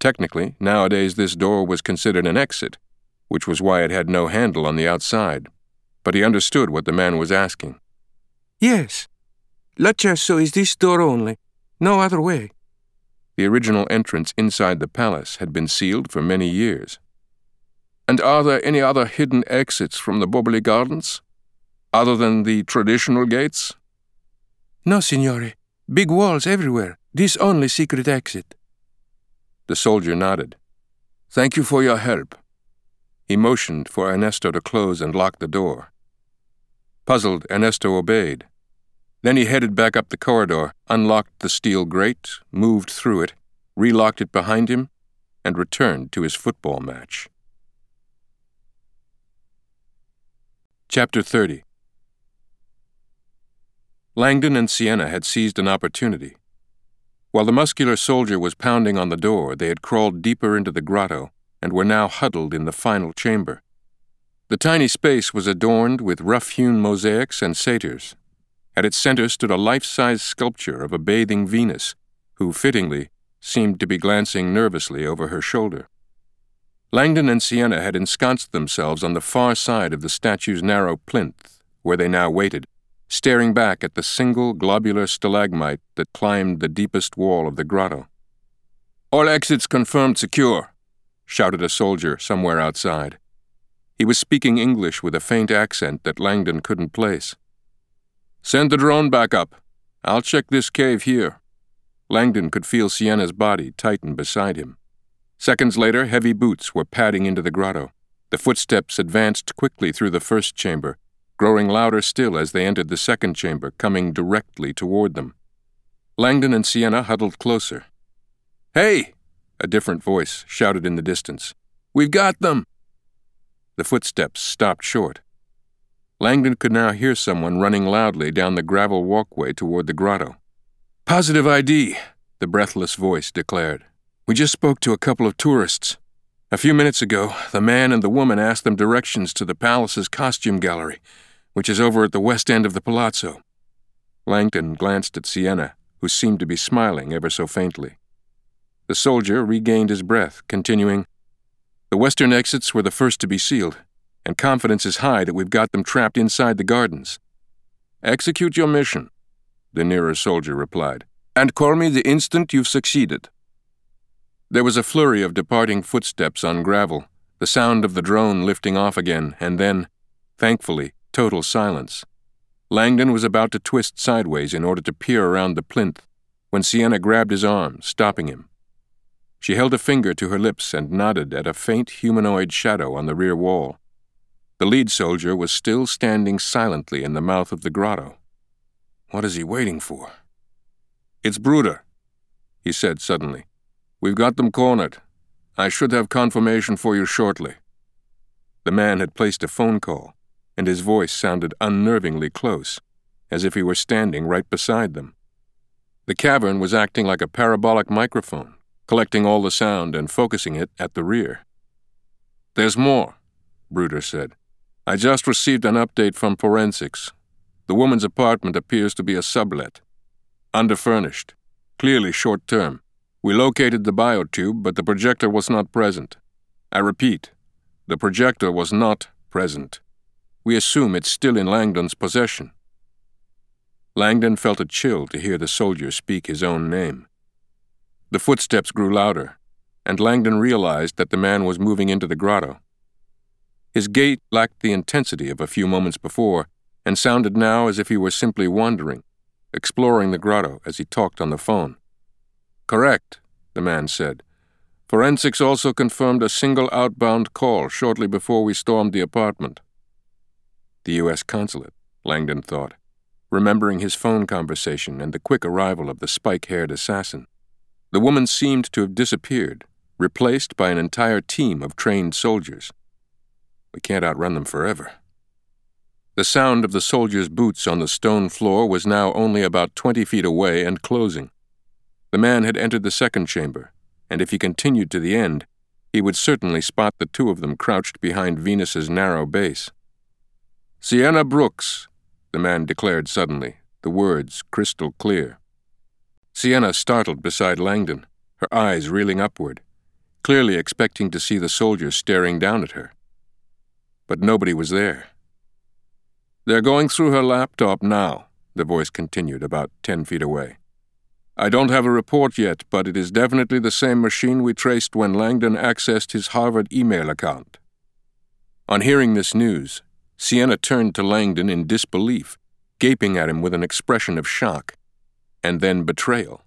Technically, nowadays this door was considered an exit, which was why it had no handle on the outside, but he understood what the man was asking. Yes. L'accesso is this door only. No other way. The original entrance inside the palace had been sealed for many years. And are there any other hidden exits from the Boboli Gardens, other than the traditional gates? No, signore. Big walls everywhere. This only secret exit. The soldier nodded. Thank you for your help. He motioned for Ernesto to close and lock the door. Puzzled, Ernesto obeyed. Then he headed back up the corridor, unlocked the steel grate, moved through it, relocked it behind him, and returned to his football match. Chapter 30. Langdon and Sienna had seized an opportunity. While the muscular soldier was pounding on the door, they had crawled deeper into the grotto and were now huddled in the final chamber. The tiny space was adorned with rough-hewn mosaics and satyrs. At its center stood a life-size sculpture of a bathing Venus, who, fittingly, seemed to be glancing nervously over her shoulder. Langdon and Sienna had ensconced themselves on the far side of the statue's narrow plinth, where they now waited, staring back at the single globular stalagmite that climbed the deepest wall of the grotto. "All exits confirmed secure," shouted a soldier somewhere outside. He was speaking English with a faint accent that Langdon couldn't place. "Send the drone back up. I'll check this cave here." Langdon could feel Sienna's body tighten beside him. Seconds later, heavy boots were padding into the grotto. The footsteps advanced quickly through the first chamber, growing louder still as they entered the second chamber, coming directly toward them. Langdon and Sienna huddled closer. "Hey!" a different voice shouted in the distance. "We've got them!" The footsteps stopped short. Langdon could now hear someone running loudly down the gravel walkway toward the grotto. "Positive ID," the breathless voice declared. "We just spoke to a couple of tourists. A few minutes ago, the man and the woman asked them directions to the palace's costume gallery, which is over at the west end of the palazzo." Langdon glanced at Sienna, who seemed to be smiling ever so faintly. The soldier regained his breath, continuing, "The western exits were the first to be sealed, and confidence is high that we've got them trapped inside the gardens." "Execute your mission," the nearer soldier replied, "and call me the instant you've succeeded." There was a flurry of departing footsteps on gravel, the sound of the drone lifting off again, and then, thankfully, total silence. Langdon was about to twist sideways in order to peer around the plinth, when Sienna grabbed his arm, stopping him. She held a finger to her lips and nodded at a faint humanoid shadow on the rear wall. The lead soldier was still standing silently in the mouth of the grotto. What is he waiting for? "It's Bruder," he said suddenly. "We've got them cornered. I should have confirmation for you shortly." The man had placed a phone call, and his voice sounded unnervingly close, as if he were standing right beside them. The cavern was acting like a parabolic microphone, collecting all the sound and focusing it at the rear. "There's more," Bruder said. "I just received an update from forensics. The woman's apartment appears to be a sublet. Underfurnished. Clearly short-term. We located the biotube, but the projector was not present. I repeat, the projector was not present. We assume it's still in Langdon's possession." Langdon felt a chill to hear the soldier speak his own name. The footsteps grew louder, and Langdon realized that the man was moving into the grotto. His gait lacked the intensity of a few moments before, and sounded now as if he were simply wandering, exploring the grotto as he talked on the phone. "Correct," the man said. "Forensics also confirmed a single outbound call shortly before we stormed the apartment." The U.S. consulate, Langdon thought, remembering his phone conversation and the quick arrival of the spike-haired assassin. The woman seemed to have disappeared, replaced by an entire team of trained soldiers. We can't outrun them forever. The sound of the soldiers' boots on the stone floor was now only about 20 feet away and closing. The man had entered the second chamber, and if he continued to the end, he would certainly spot the two of them crouched behind Venus's narrow base. "Sienna Brooks," the man declared suddenly, the words crystal clear. Sienna startled beside Langdon, her eyes reeling upward. clearly expecting to see the soldier staring down at her. But nobody was there. "They're going through her laptop now," the voice continued about 10 feet away. "I don't have a report yet, but it is definitely the same machine we traced when Langdon accessed his Harvard email account." On hearing this news, Sienna turned to Langdon in disbelief, gaping at him with an expression of shock, and then betrayal.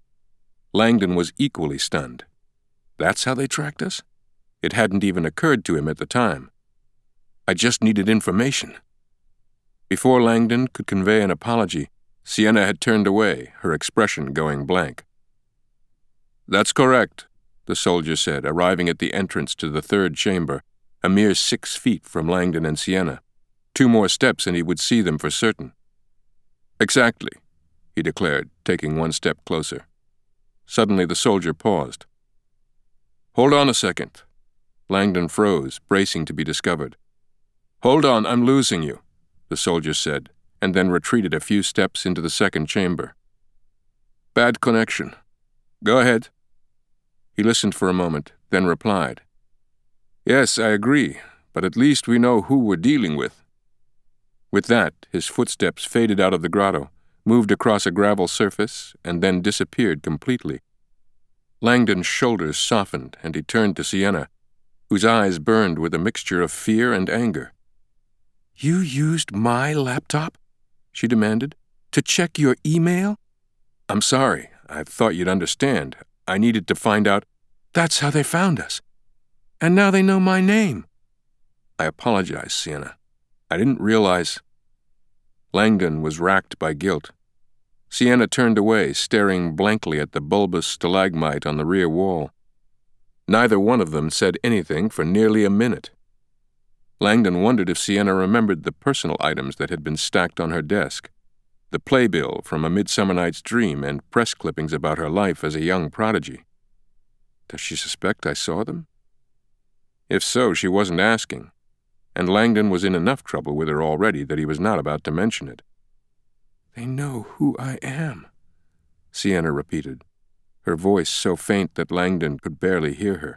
Langdon was equally stunned. That's how they tracked us? It hadn't even occurred to him at the time. I just needed information. Before Langdon could convey an apology, Sienna had turned away, her expression going blank. "That's correct," the soldier said, arriving at the entrance to the third chamber, a mere 6 feet from Langdon and Sienna. 2 more steps and he would see them for certain. "Exactly," he declared, taking 1 step closer. Suddenly the soldier paused. "Hold on a second." Langdon froze, bracing to be discovered. "Hold on, I'm losing you," the soldier said, and then retreated a few steps into the second chamber. "Bad connection. Go ahead." He listened for a moment, then replied, "Yes, I agree, but at least we know who we're dealing with." With that, his footsteps faded out of the grotto, moved across a gravel surface, and then disappeared completely. Langdon's shoulders softened, and he turned to Sienna, whose eyes burned with a mixture of fear and anger. "You used my laptop?" she demanded. "To check your email?" "I'm sorry. I thought you'd understand. I needed to find out—" "That's how they found us. And now they know my name." "I apologize, Sienna. I didn't realize—" Langdon was racked by guilt. Sienna turned away, staring blankly at the bulbous stalagmite on the rear wall. Neither one of them said anything for nearly a minute. Langdon wondered if Sienna remembered the personal items that had been stacked on her desk, the playbill from A Midsummer Night's Dream and press clippings about her life as a young prodigy. Does she suspect I saw them? If so, she wasn't asking, and Langdon was in enough trouble with her already that he was not about to mention it. "They know who I am," Sienna repeated, her voice so faint that Langdon could barely hear her.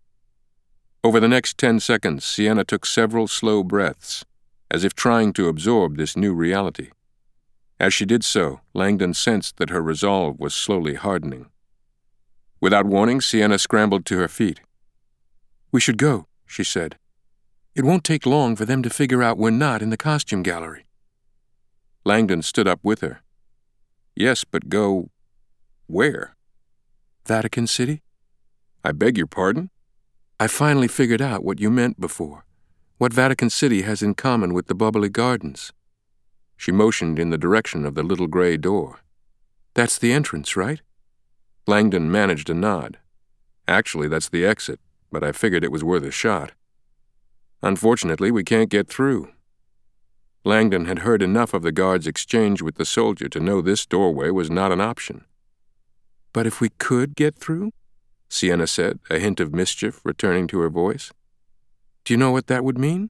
Over the next 10 seconds, Sienna took several slow breaths, as if trying to absorb this new reality. As she did so, Langdon sensed that her resolve was slowly hardening. Without warning, Sienna scrambled to her feet. "We should go," she said. "It won't take long for them to figure out we're not in the costume gallery." Langdon stood up with her. "Yes, but go... where?" "Vatican City." "I beg your pardon?" "I finally figured out what you meant before, what Vatican City has in common with the Bubbly Gardens." She motioned in the direction of the little gray door. "That's the entrance, right?" Langdon managed a nod. "Actually, that's the exit, but I figured it was worth a shot. Unfortunately, we can't get through." Langdon had heard enough of the guard's exchange with the soldier to know this doorway was not an option. "But if we could get through?" Sienna said, a hint of mischief returning to her voice. "Do you know what that would mean?"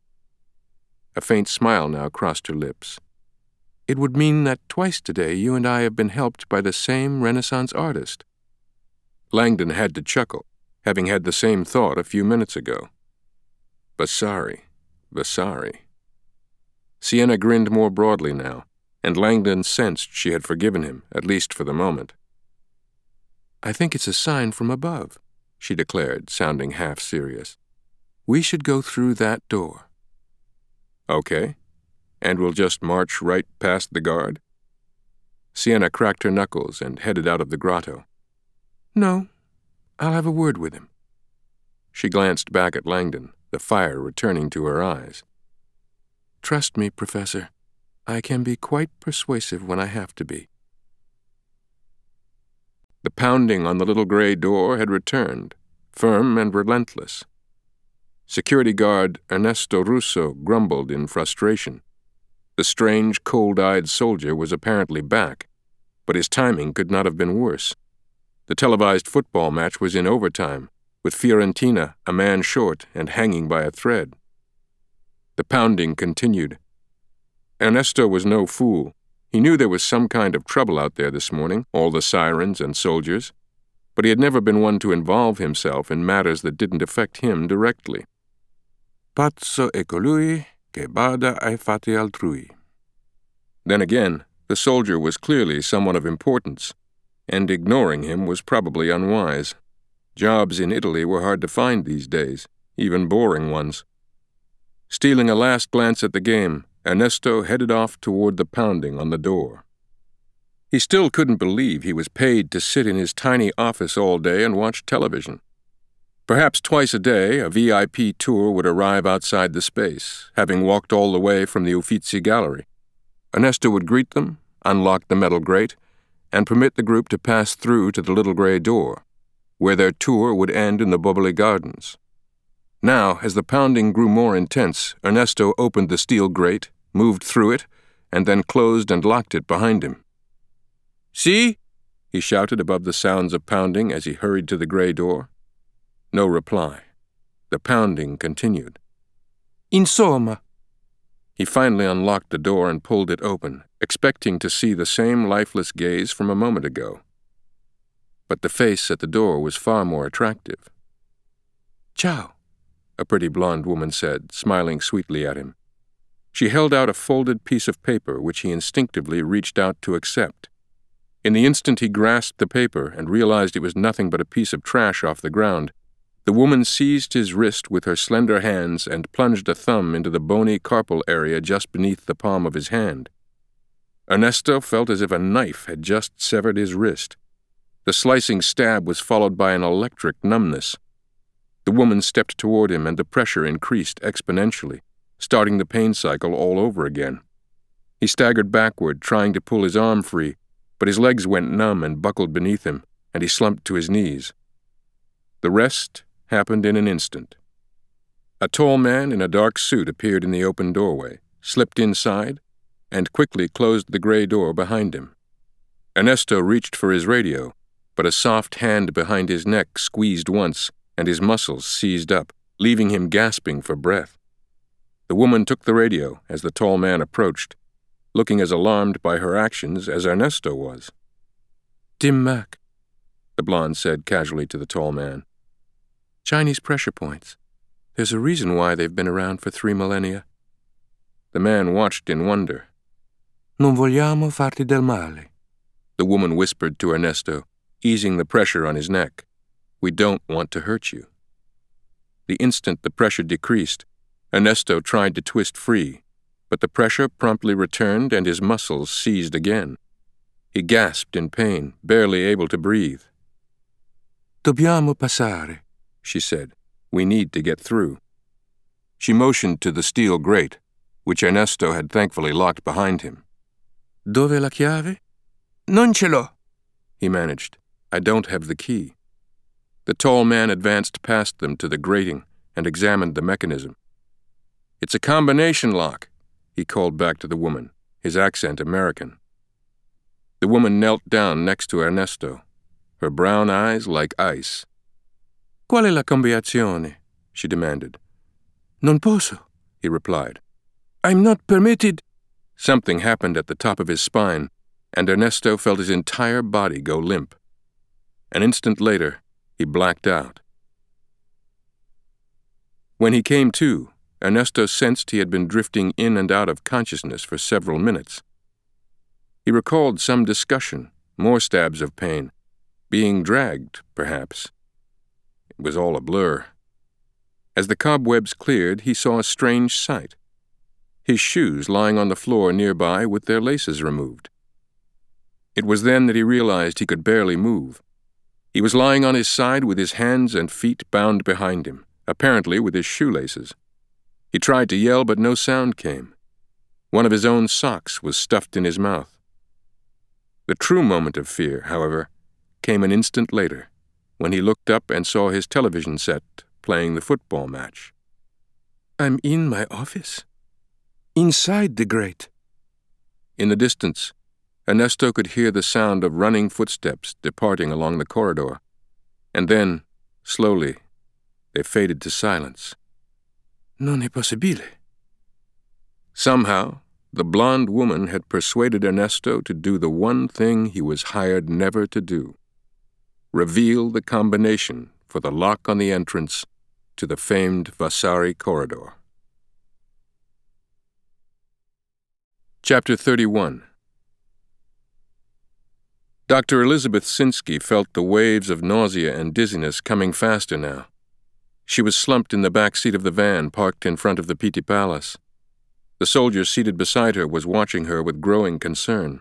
A faint smile now crossed her lips. "It would mean that twice today you and I have been helped by the same Renaissance artist." Langdon had to chuckle, having had the same thought a few minutes ago. Vasari. Sienna grinned more broadly now, and Langdon sensed she had forgiven him, at least for the moment. "I think it's a sign from above," she declared, sounding half serious. "We should go through that door." "Okay. And we'll just march right past the guard?" Sienna cracked her knuckles and headed out of the grotto. "No, I'll have a word with him." She glanced back at Langdon, the fire returning to her eyes. "Trust me, Professor. I can be quite persuasive when I have to be." The pounding on the little gray door had returned, firm and relentless. Security guard Ernesto Russo grumbled in frustration. The strange, cold-eyed soldier was apparently back, but his timing could not have been worse. The televised football match was in overtime, with Fiorentina a man short and hanging by a thread. The pounding continued. Ernesto was no fool. He knew there was some kind of trouble out there this morning, all the sirens and soldiers. but he had never been one to involve himself in matters that didn't affect him directly. Pazzo è colui che bada ai fatti altrui. Then again, the soldier was clearly someone of importance, and ignoring him was probably unwise. Jobs in Italy were hard to find these days, even boring ones. Stealing a last glance at the game, Ernesto headed off toward the pounding on the door. He still couldn't believe he was paid to sit in his tiny office all day and watch television. Perhaps twice a day, a VIP tour would arrive outside the space, having walked all the way from the Uffizi Gallery. Ernesto would greet them, unlock the metal grate, and permit the group to pass through to the little gray door, where their tour would end in the Boboli Gardens. Now, as the pounding grew more intense, Ernesto opened the steel grate, moved through it, and then closed and locked it behind him. "See?" he shouted above the sounds of pounding as he hurried to the gray door. No reply. The pounding continued. Insomma. He finally unlocked the door and pulled it open, expecting to see the same lifeless gaze from a moment ago. But the face at the door was far more attractive. "Ciao," a pretty blonde woman said, smiling sweetly at him. She held out a folded piece of paper which he instinctively reached out to accept. In the instant he grasped the paper and realized it was nothing but a piece of trash off the ground, the woman seized his wrist with her slender hands and plunged a thumb into the bony carpal area just beneath the palm of his hand. Ernesto felt as if a knife had just severed his wrist. The slicing stab was followed by an electric numbness. The woman stepped toward him and the pressure increased exponentially, starting the pain cycle all over again. He staggered backward, trying to pull his arm free, but his legs went numb and buckled beneath him, and he slumped to his knees. The rest happened in an instant. A tall man in a dark suit appeared in the open doorway, slipped inside, and quickly closed the gray door behind him. Ernesto reached for his radio, but a soft hand behind his neck squeezed once, and his muscles seized up, leaving him gasping for breath. The woman took the radio as the tall man approached, looking as alarmed by her actions as Ernesto was. "Dim Mak," the blonde said casually to the tall man. "Chinese pressure points. There's a reason why they've been around for 3 millennia. The man watched in wonder. "Non vogliamo farti del male," the woman whispered to Ernesto, easing the pressure on his neck. "We don't want to hurt you." The instant the pressure decreased, Ernesto tried to twist free, but the pressure promptly returned and his muscles seized again. He gasped in pain, barely able to breathe. "Dobbiamo passare," she said. "We need to get through." She motioned to the steel grate, which Ernesto had thankfully locked behind him. "Dove la chiave?" "Non ce l'ho," he managed. "I don't have the key." The tall man advanced past them to the grating and examined the mechanism. "It's a combination lock," he called back to the woman, his accent American. The woman knelt down next to Ernesto, her brown eyes like ice. "Qual è la combinazione?" she demanded. "Non posso," he replied. "I'm not permitted." Something happened at the top of his spine, and Ernesto felt his entire body go limp. An instant later, he blacked out. When he came to, Ernesto sensed he had been drifting in and out of consciousness for several minutes. He recalled some discussion, more stabs of pain, being dragged, perhaps. It was all a blur. As the cobwebs cleared, he saw a strange sight. His shoes lying on the floor nearby with their laces removed. It was then that he realized he could barely move. He was lying on his side with his hands and feet bound behind him, apparently with his shoelaces. He tried to yell, but no sound came. One of his own socks was stuffed in his mouth. The true moment of fear, however, came an instant later, when he looked up and saw his television set playing the football match. "I'm in my office. Inside the grate." In the distance, Ernesto could hear the sound of running footsteps departing along the corridor, and then, slowly, they faded to silence. "Non è possibile." Somehow, the blonde woman had persuaded Ernesto to do the one thing he was hired never to do: reveal the combination for the lock on the entrance to the famed Vasari corridor. Chapter 31. Dr. Elizabeth Sinsky felt the waves of nausea and dizziness coming faster now. She was slumped in the back seat of the van parked in front of the Pitti Palace. The soldier seated beside her was watching her with growing concern.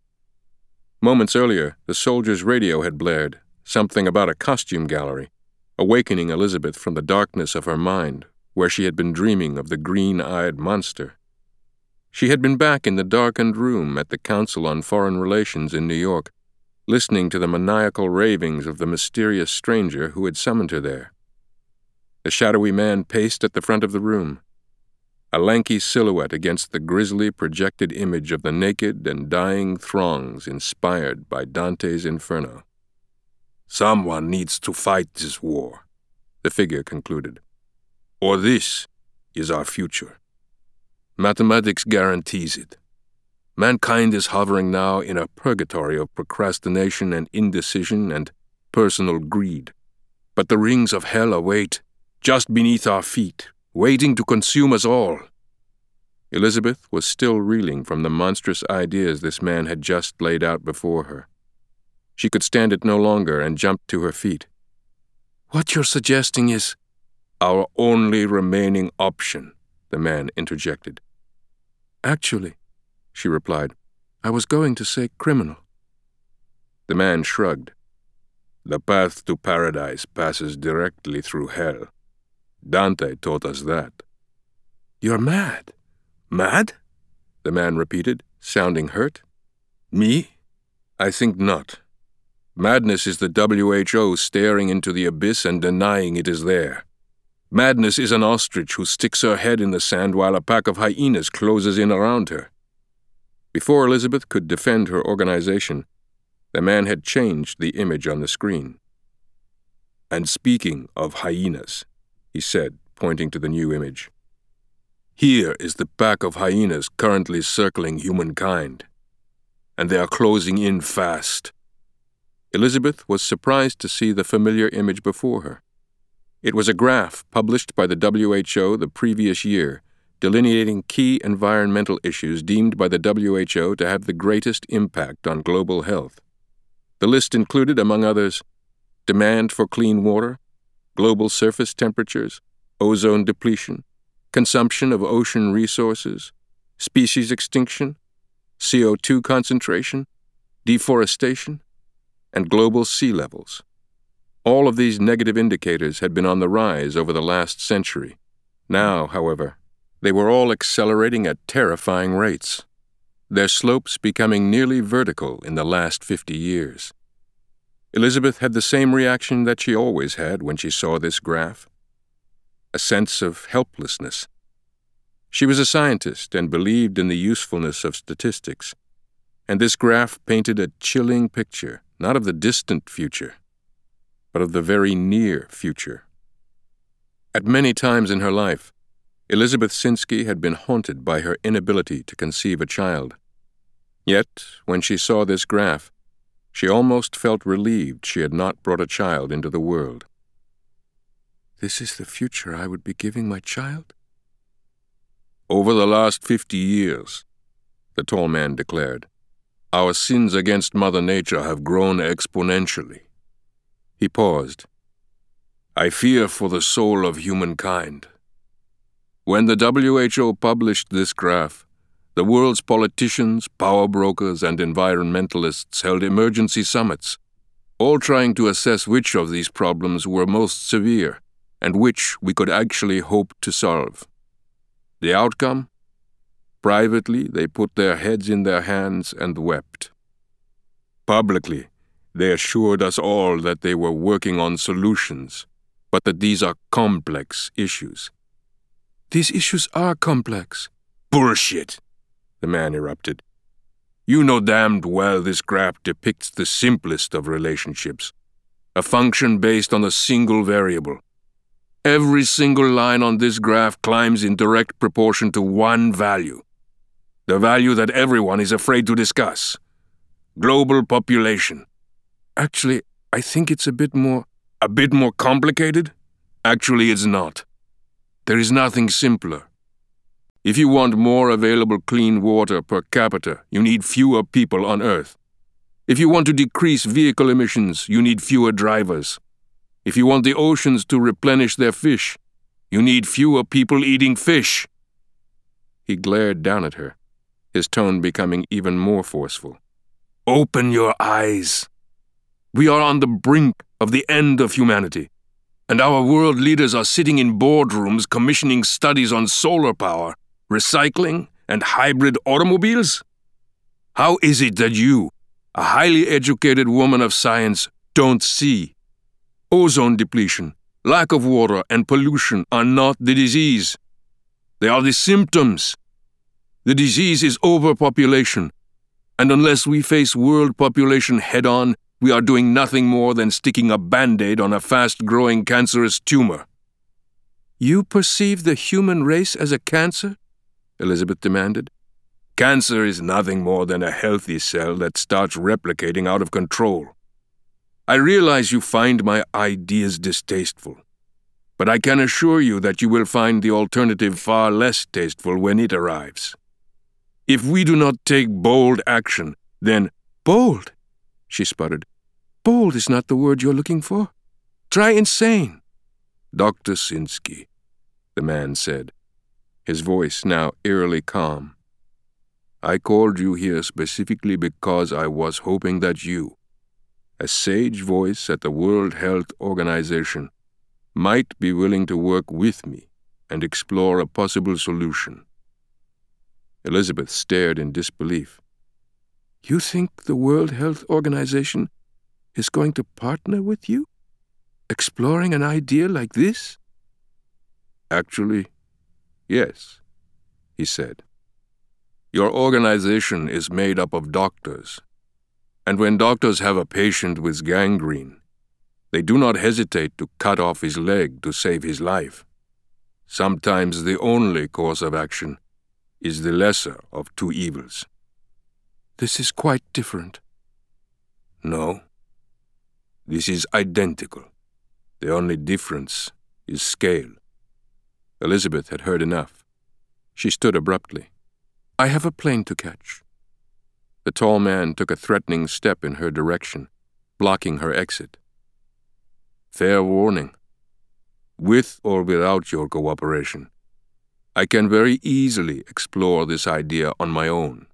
Moments earlier, the soldier's radio had blared, something about a costume gallery, awakening Elizabeth from the darkness of her mind, where she had been dreaming of the green-eyed monster. She had been back in the darkened room at the Council on Foreign Relations in New York, listening to the maniacal ravings of the mysterious stranger who had summoned her there. The shadowy man paced at the front of the room, a lanky silhouette against the grisly projected image of the naked and dying throngs inspired by Dante's Inferno. "Someone needs to fight this war," the figure concluded. "Or this is our future. Mathematics guarantees it. Mankind is hovering now in a purgatory of procrastination and indecision and personal greed. But the rings of hell await, just beneath our feet, waiting to consume us all." Elizabeth was still reeling from the monstrous ideas this man had just laid out before her. She could stand it no longer and jumped to her feet. "What you're suggesting is—" "Our only remaining option," the man interjected. "Actually," she replied, "I was going to say criminal." The man shrugged. "The path to paradise passes directly through hell. Dante taught us that." "You're mad." "Mad?" the man repeated, sounding hurt. "Me? I think not. Madness is the WHO staring into the abyss and denying it is there. Madness is an ostrich who sticks her head in the sand while a pack of hyenas closes in around her." Before Elizabeth could defend her organization, the man had changed the image on the screen. "And speaking of hyenas," he said, pointing to the new image, "here is the pack of hyenas currently circling humankind. And they are closing in fast." Elizabeth was surprised to see the familiar image before her. It was a graph published by the WHO the previous year, delineating key environmental issues deemed by the WHO to have the greatest impact on global health. The list included, among others, demand for clean water, global surface temperatures, ozone depletion, consumption of ocean resources, species extinction, CO2 concentration, deforestation, and global sea levels. All of these negative indicators had been on the rise over the last century. Now, however, they were all accelerating at terrifying rates, their slopes becoming nearly vertical in the last 50 years. Elizabeth had the same reaction that she always had when she saw this graph, a sense of helplessness. She was a scientist and believed in the usefulness of statistics, and this graph painted a chilling picture, not of the distant future, but of the very near future. At many times in her life, Elizabeth Sinsky had been haunted by her inability to conceive a child. Yet, when she saw this graph, she almost felt relieved she had not brought a child into the world. "This is the future I would be giving my child?" "Over the last 50 years, the tall man declared, our sins against Mother Nature have grown exponentially." He paused. "I fear for the soul of humankind. When the WHO published this graph, the world's politicians, power brokers, and environmentalists held emergency summits, all trying to assess which of these problems were most severe and which we could actually hope to solve. The outcome? Privately, they put their heads in their hands and wept. Publicly, they assured us all that they were working on solutions, but that these are complex issues." "These issues are complex." "Bullshit," the man erupted. "You know damned well this graph depicts the simplest of relationships, a function based on a single variable. Every single line on this graph climbs in direct proportion to one value, the value that everyone is afraid to discuss: global population." "Actually, I think it's a bit more... A bit more complicated? Actually, it's not. There is nothing simpler. If you want more available clean water per capita, you need fewer people on Earth. If you want to decrease vehicle emissions, you need fewer drivers. If you want the oceans to replenish their fish, you need fewer people eating fish. He glared down at her, his tone becoming even more forceful. Open your eyes. We are on the brink of the end of humanity, and our world leaders are sitting in boardrooms commissioning studies on solar power, recycling, and hybrid automobiles? How is it that you, a highly educated woman of science, don't see? Ozone depletion, lack of water, and pollution are not the disease. They are the symptoms. The disease is overpopulation, and unless we face world population head-on, we are doing nothing more than sticking a Band-Aid on a fast-growing cancerous tumor. You perceive the human race as a cancer? Elizabeth demanded. Cancer is nothing more than a healthy cell that starts replicating out of control. I realize you find my ideas distasteful, but I can assure you that you will find the alternative far less tasteful when it arrives. If we do not take bold action, then— Bold? She sputtered. Bold is not the word you're looking for. Try insane. Dr. Sinsky, the man said, his voice now eerily calm. I called you here specifically because I was hoping that you, a sage voice at the World Health Organization, might be willing to work with me and explore a possible solution. Elizabeth stared in disbelief. You think the World Health Organization is going to partner with you? Exploring an idea like this? Actually, yes, he said. Your organization is made up of doctors, and when doctors have a patient with gangrene, they do not hesitate to cut off his leg to save his life. Sometimes the only course of action is the lesser of two evils. This is quite different. No. This is identical. The only difference is scale. Elizabeth had heard enough. She stood abruptly. I have a plane to catch. The tall man took a threatening step in her direction, blocking her exit. Fair warning. With or without your cooperation, I can very easily explore this idea on my own.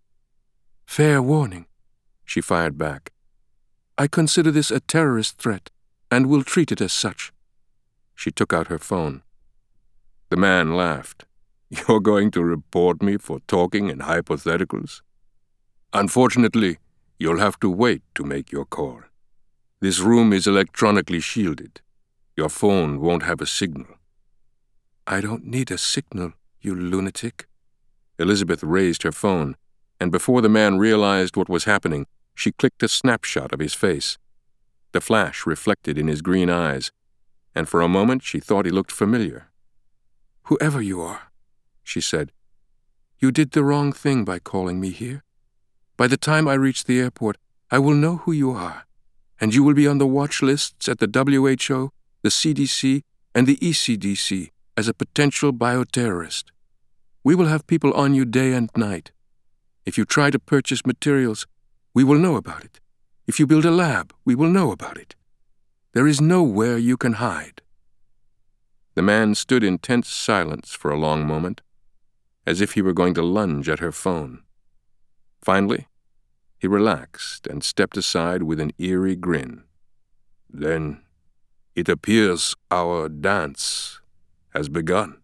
Fair warning, she fired back. I consider this a terrorist threat and will treat it as such. She took out her phone. The man laughed. You're going to report me for talking in hypotheticals? Unfortunately, you'll have to wait to make your call. This room is electronically shielded. Your phone won't have a signal. I don't need a signal, you lunatic. Elizabeth raised her phone, and before the man realized what was happening, she clicked a snapshot of his face. The flash reflected in his green eyes, and for a moment she thought he looked familiar. Whoever you are, she said, you did the wrong thing by calling me here. By the time I reach the airport, I will know who you are, and you will be on the watch lists at the WHO, the CDC, and the ECDC as a potential bioterrorist. We will have people on you day and night. If you try to purchase materials, we will know about it. If you build a lab, we will know about it. There is nowhere you can hide. The man stood in tense silence for a long moment, as if he were going to lunge at her phone. Finally, he relaxed and stepped aside with an eerie grin. Then, it appears our dance has begun.